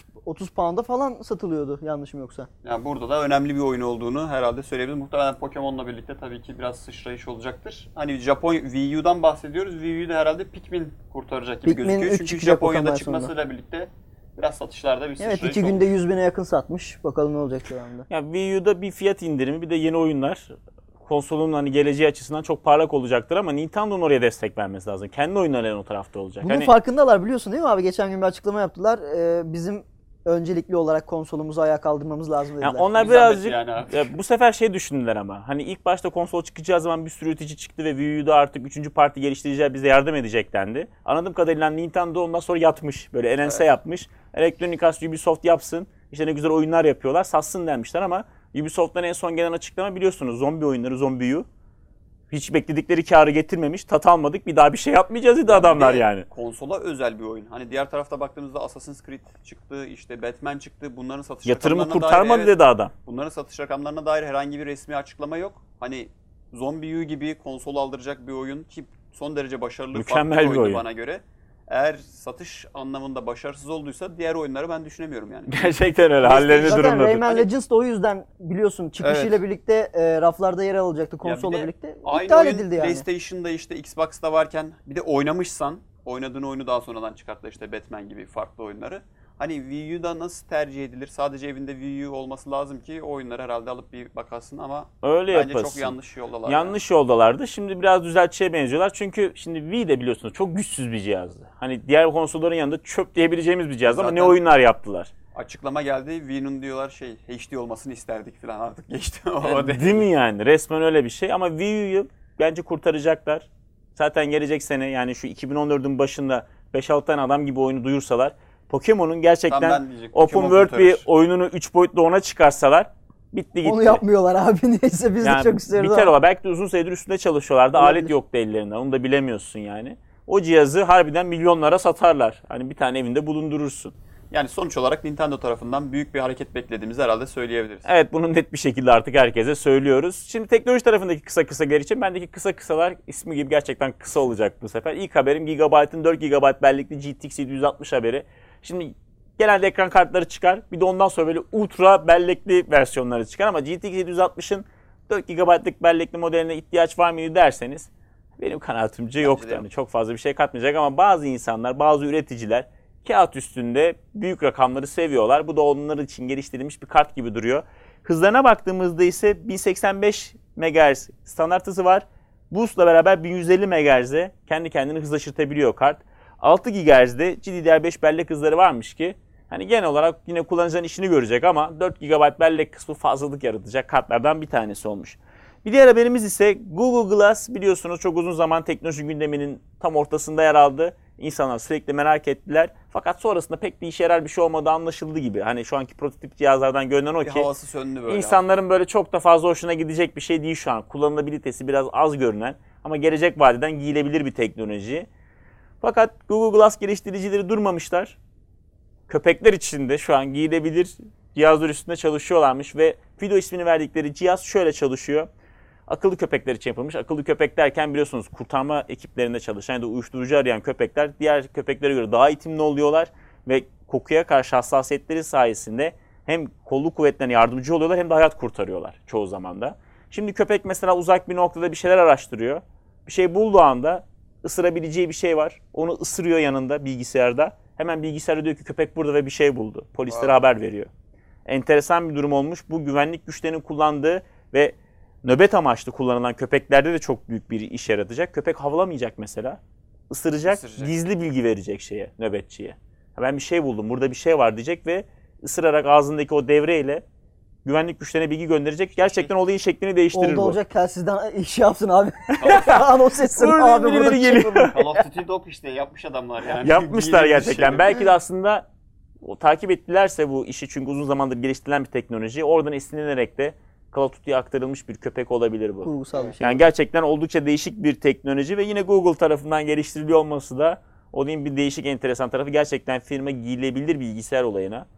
30 pound'a falan satılıyordu yanlışım yoksa. Yani burada da önemli bir oyun olduğunu herhalde söyleyebiliriz. Muhtemelen Pokemon'la birlikte tabii ki biraz sıçrayış olacaktır. Hani Japon Wii U'dan bahsediyoruz. Wii U'da herhalde Pikmin kurtaracak gibi Pikmin gözüküyor. 3 Çünkü çıkacak Japonya'da bakalım çıkmasıyla birlikte biraz satışlarda bir sıçrayış Evet, 2 günde 100.000'e yakın satmış. Bakalım ne olacak şu anda. Ya Wii U'da bir fiyat indirimi bir de yeni oyunlar konsolun hani geleceği açısından çok parlak olacaktır ama Nintendo'nun oraya destek vermesi lazım. Kendi oyunları o tarafta olacak. Bunun Hani farkındalar biliyorsun değil mi abi? Geçen gün bir açıklama yaptılar. Bizim öncelikli olarak konsolumuzu ayağa kaldırmamız lazım dediler. yani onlar Bir zahmet birazcık yani artık. ya bu sefer şey düşündüler ama hani ilk başta konsol çıkacağı zaman bir sürü üretici çıktı ve Wii U'da artık 3. parti geliştiriciler bize yardım edecek dendi. Anladığım kadarıyla Nintendo ondan sonra yatmış. Böyle ense yapmış. Electronic Arts Ubisoft yapsın. İşte ne güzel oyunlar yapıyorlar. Satsın demişler ama Ubisoft'tan en son gelen açıklama biliyorsunuz. Zombi oyunları, Zombie U. Hiç bekledikleri karı getirmemiş. Tat almadık. Bir daha bir şey yapmayacağız dedi adamlar Bir de yani. Konsola özel bir oyun. Hani diğer tarafta baktığımızda Assassin's Creed çıktı, işte Batman çıktı. Bunların satış Yatırımı rakamlarına kurtarmadı dair, dedi adam. bunların satış rakamlarına dair herhangi bir resmi açıklama yok. Hani Zombie U gibi konsol aldıracak bir oyun ki son derece başarılı, Mükemmel farklı bir oyundu oyun. bana göre. Eğer satış anlamında başarısız olduysa diğer oyunları ben düşünemiyorum yani. Gerçekten öyle. Hallerini Zaten durumladı. Rayman Hani- Legends de o yüzden biliyorsun çıkışıyla Evet. birlikte raflarda yer alacaktı konsolla Ya bir de birlikte. Aynı İptal oyun edildi yani. PlayStation'da işte Xbox'ta varken bir de oynamışsan, oynadığın oyunu daha sonradan çıkarttılar işte Batman gibi farklı oyunları. Hani Wii U'da nasıl tercih edilir? Sadece evinde Wii U olması lazım ki o oyunları herhalde alıp bir bakarsın ama Öyle bence yapasın. çok yanlış yoldalar. Yanlış yoldalardı. Şimdi biraz düzeltçiye benziyorlar. Çünkü şimdi Wii de biliyorsunuz çok güçsüz bir cihazdı. Hani diğer konsolların yanında çöp diyebileceğimiz bir cihaz ama ne Zaten- oyunlar yaptılar. Açıklama geldi. Wii'nin diyorlar HD olmasını isterdik falan artık geçti. O Değil mi yani? Resmen öyle bir şey ama Wii U'yu bence kurtaracaklar. Zaten gelecek sene yani şu 2014'ün başında 5-6 tane adam gibi oyunu duyursalar Pokemon'un Tam gerçekten ben diyecektim, open Pokemon world bir kurtarır. oyununu 3 boyutlu ona çıkarsalar bitti gitti. Onu yapmıyorlar abi. Neyse biz Yani de çok istiyoruz biter ama. o. Belki de uzun süredir üstünde çalışıyorlardı. Olabilir. Alet yoktu ellerinde. Onu da bilemiyorsun yani. O cihazı harbiden milyonlara satarlar. Hani bir tane evinde bulundurursun. Yani sonuç olarak Nintendo tarafından büyük bir hareket beklediğimizi herhalde söyleyebiliriz. Evet bunu net bir şekilde artık herkese söylüyoruz. Şimdi teknoloji tarafındaki kısa kısa geçeyim. Bendeki kısa kısalar ismi gibi gerçekten kısa olacak bu sefer. İlk haberim Gigabyte'ın 4 GB bellikli GTX 760 haberi. Şimdi genelde ekran kartları çıkar. Bir de ondan sonra böyle ultra bellekli versiyonları çıkar. Ama GTX 760'ın 4 GB'lık bellekli modeline ihtiyaç var mıydı derseniz benim kanaatimce yoktu. de yok. Yani çok fazla bir şey katmayacak ama bazı insanlar, bazı üreticiler kağıt üstünde büyük rakamları seviyorlar. Bu da onlar için geliştirilmiş bir kart gibi duruyor. Hızlarına baktığımızda ise 1085 MHz standart hızı var. Boost'la beraber 1150 MHz'e kendi kendini hızlaştırabiliyor kart. 6 GHz'de GDDR5 bellek hızları varmış ki hani genel olarak yine kullanıcının işini görecek ama 4 GB bellek kısmı fazlalık yaratacak kartlardan bir tanesi olmuş. Bir diğer haberimiz ise Google Glass biliyorsunuz çok uzun zaman teknoloji gündeminin tam ortasında yer aldı. İnsanlar sürekli merak ettiler. Fakat sonrasında pek bir işe yarar bir şey olmadığı anlaşıldı gibi. Hani şu anki prototip cihazlardan görünen o Bir ki havası söndü böyle. insanların böyle çok da fazla hoşuna gidecek bir şey değil şu an. Kullanılabilitesi biraz az görünen ama gelecek vadeden giyilebilir bir teknoloji. Fakat Google Glass geliştiricileri durmamışlar. Köpekler için de şu an giyilebilir cihazlar üstünde çalışıyorlarmış ve Fido ismini verdikleri cihaz şöyle çalışıyor. Akıllı köpekler için yapılmış. Akıllı köpek derken biliyorsunuz kurtarma ekiplerinde çalışan ya da uyuşturucu arayan köpekler diğer köpeklere göre daha eğitimli oluyorlar ve kokuya karşı hassasiyetleri sayesinde hem kolluk kuvvetlerine yardımcı oluyorlar hem de hayat kurtarıyorlar çoğu zaman da. Şimdi köpek mesela uzak bir noktada bir şeyler araştırıyor. Bir şey bulduğu anda ısırabileceği bir şey var. Onu ısırıyor yanında bilgisayarda. Hemen bilgisayarda diyor ki köpek burada ve bir şey buldu. Polislere haber veriyor. Enteresan bir durum olmuş. Bu güvenlik güçlerinin kullandığı ve nöbet amaçlı kullanılan köpeklerde de çok büyük bir iş yaratacak. Köpek havlamayacak mesela. Isıracak, gizli bilgi verecek şeye, nöbetçiye. Ben bir şey buldum, burada bir şey var diyecek ve ısırarak ağzındaki o devreyle güvenlik güçlerine bilgi gönderecek. Gerçekten olayın şeklini değiştirir Oldu bu. olacak telsizden iş yapsın abi. Anons etsin Burada abi. birileri Burada bir şey geliyor. buldum. Call of Duty Dog işte yapmış adamlar yani. Yapmışlar Giyilebilir gerçekten. şey. Belki de aslında o takip ettilerse bu işi çünkü uzun zamandır geliştirilen bir teknoloji. Oradan esinlenerek de Call of Duty'ye aktarılmış bir köpek olabilir bu. Kurgusal bir şey. Yani gerçekten oldukça değişik bir teknoloji ve yine Google tarafından geliştiriliyor olması da olayın bir değişik enteresan tarafı gerçekten firma giyilebilir bilgisayar olayına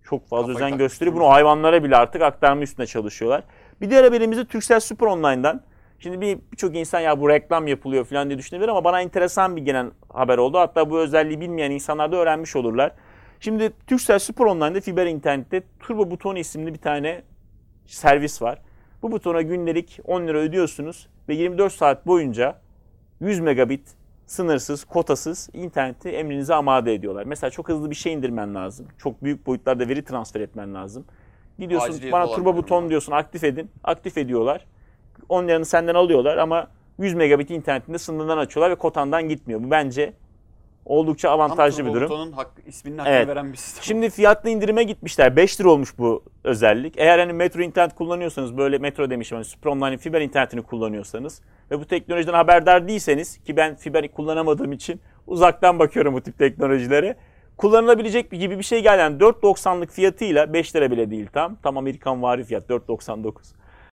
çok fazla Kafayı özen takmış gösteriyor. Bunu durumda. hayvanlara bile artık aktarma üstüne çalışıyorlar. Bir diğer haberimiz de Turkcell Super Online'dan. Şimdi birçok insan ya bu reklam yapılıyor falan diye düşünebilir ama bana enteresan bir gelen haber oldu. Hatta bu özelliği bilmeyen insanlar da öğrenmiş olurlar. Şimdi Turkcell Super Online'da fiber internette Turbo Buton isimli bir tane servis var. Bu butona günlük 10 lira ödüyorsunuz ve 24 saat boyunca 100 megabit sınırsız, kotasız interneti emrinize amade ediyorlar. Mesela çok hızlı bir şey indirmen lazım. Çok büyük boyutlarda veri transfer etmen lazım. Gidiyorsun Aciliyet bana olamıyorum turbo buton ben. diyorsun, aktif edin. Aktif ediyorlar. 10 liranı senden alıyorlar ama 100 megabit internetinde sınırdan açıyorlar ve kotandan gitmiyor. Bu bence oldukça avantajlı bir durum. Butonun isminin hakkını Evet. veren bir sistem. Şimdi fiyatlı indirime gitmişler. 5 lira olmuş bu özellik. Eğer hani metro internet kullanıyorsanız, böyle metro demişim, hani Super Online fiber internetini kullanıyorsanız ve bu teknolojiden haberdar değilseniz, ki ben fiber kullanamadığım için uzaktan bakıyorum bu tip teknolojilere, kullanılabilecek gibi bir şey geldi. Yani 4.90'lık fiyatıyla 5 lira bile değil tam Amerikan vari fiyat 4.99.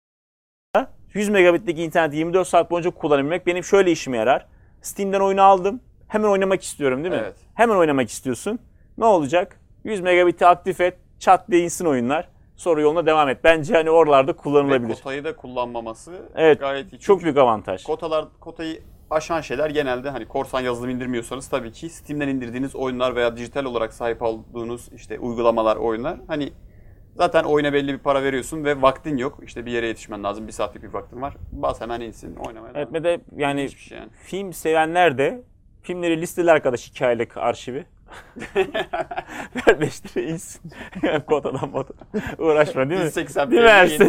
100 megabitlik interneti 24 saat boyunca kullanabilmek benim şöyle işime yarar. Steam'den oyunu aldım. Hemen oynamak istiyorum değil mi? Evet. Hemen oynamak istiyorsun. Ne olacak? 100 megabit'i aktif et. Çat diye insin oyunlar. Sonra yoluna devam et. Bence hani oralarda Ve kullanılabilir. kotayı da kullanmaması Evet. gayet iyi. Çok Çünkü büyük avantaj. kotayı aşan şeyler genelde hani korsan yazılım indirmiyorsanız tabii ki Steam'den indirdiğiniz oyunlar veya dijital olarak sahip olduğunuz işte uygulamalar, oyunlar. Hani zaten oyuna belli bir para veriyorsun ve vaktin yok. İşte bir yere yetişmen lazım. Bir saatlik bir vaktin var. Bas hemen insin oynamaya Evet, devam. ve de yani Hiçbir şey yani. film sevenler de filmleri listeler arkadaş, 2 aylık arşivi. Ver 5 lira insin. Kotadan uğraşma değil mi? 180 Değil mi Ersin?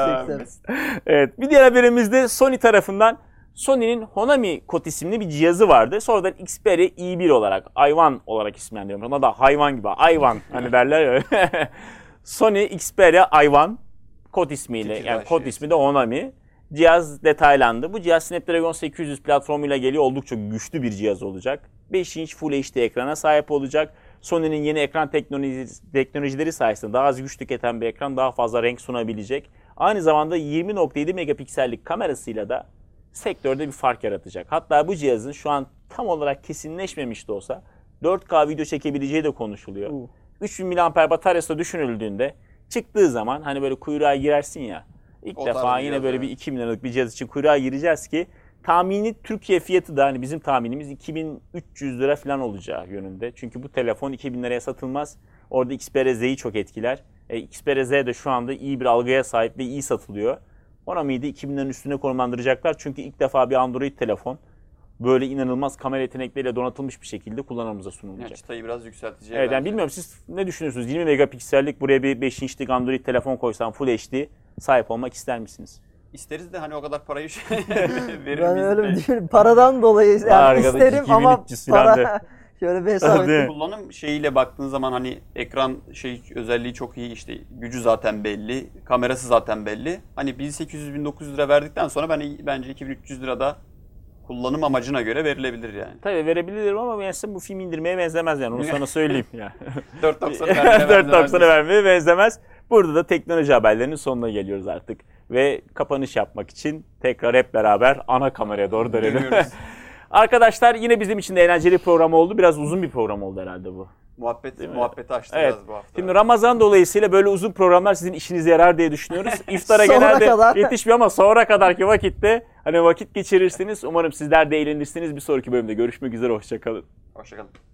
Evet. Bir diğer haberimizde Sony tarafından Sony'nin Honami Kod isimli bir cihazı vardı. Sonradan Xperia i1 olarak, i1 olarak isimlendiriyorum. Ona da hayvan gibi, i1 hani derler ya. Sony Xperia i1 kod ismiyle, Fikir yani başı. kod ismi de Honami. Cihaz detaylandı. Bu cihaz Snapdragon 800 platformuyla geliyor. Oldukça güçlü bir cihaz olacak. 5 inç Full HD ekrana sahip olacak. Sony'nin yeni ekran teknolojileri sayesinde daha az güç tüketen bir ekran, daha fazla renk sunabilecek. Aynı zamanda 20.7 megapiksellik kamerasıyla da sektörde bir fark yaratacak. Hatta bu cihazın şu an tam olarak kesinleşmemiş de olsa 4K video çekebileceği de konuşuluyor. 3000 mAh bataryası düşünüldüğünde çıktığı zaman hani böyle kuyruğa girersin ya. İlk O defa tarz bir yine cihaz, böyle evet. bir 2000 liralık bir cihaz için kuyruğa gireceğiz ki tahmini Türkiye fiyatı da hani bizim tahminimiz 2300 lira falan olacağı yönünde. Çünkü bu telefon 2000 liraya satılmaz. Orada Xperia Z'yi çok etkiler. Xperia Z de şu anda iyi bir algıya sahip ve iyi satılıyor. Ona mıydı 2000'lerin üstüne konumlandıracaklar. Çünkü ilk defa bir Android telefon böyle inanılmaz kamera yetenekleriyle donatılmış bir şekilde kullanımıza sunulacak. Yani çıtayı biraz yükselteceği Evet, yani bence. bilmiyorum siz ne düşünüyorsunuz? 20 megapiksellik buraya bir 5 inçlik Android telefon koysam Full HD sahip olmak ister misiniz? İsteriz de hani o kadar parayı verir Ben miyiz? öyle düşünüyorum. Paradan dolayı yani Arkadaş, isterim 2000 ama 300 falan de. para şöyle bir hesap Hadi. ettim. Kullanım şeyiyle baktığın zaman hani ekran özelliği çok iyi, işte gücü zaten belli, kamerası zaten belli. Hani 1800-1900 lira verdikten sonra bence 2300 lira da kullanım amacına göre verilebilir yani. Tabii verebilirim ama mesela bu film indirmeye benzemez yani onu sana söyleyeyim ya. 4.90'a vermeye benzemez. Burada da teknoloji haberlerinin sonuna geliyoruz artık. Ve kapanış yapmak için tekrar hep beraber ana kameraya doğru dönelim. Dönüyoruz. Arkadaşlar yine bizim için de eğlenceli bir program oldu. Biraz uzun bir program oldu herhalde bu. Muhabbeti açtı Evet. biraz bu hafta. Şimdi Ramazan dolayısıyla böyle uzun programlar sizin işinize yarar diye düşünüyoruz. İftara Sonra genelde kadar. yetişmiyor ama sonra kadarki vakitte hani vakit geçirirsiniz. Umarım sizler de eğlenirsiniz. Bir sonraki bölümde görüşmek üzere. Hoşça kalın. Hoşçakalın.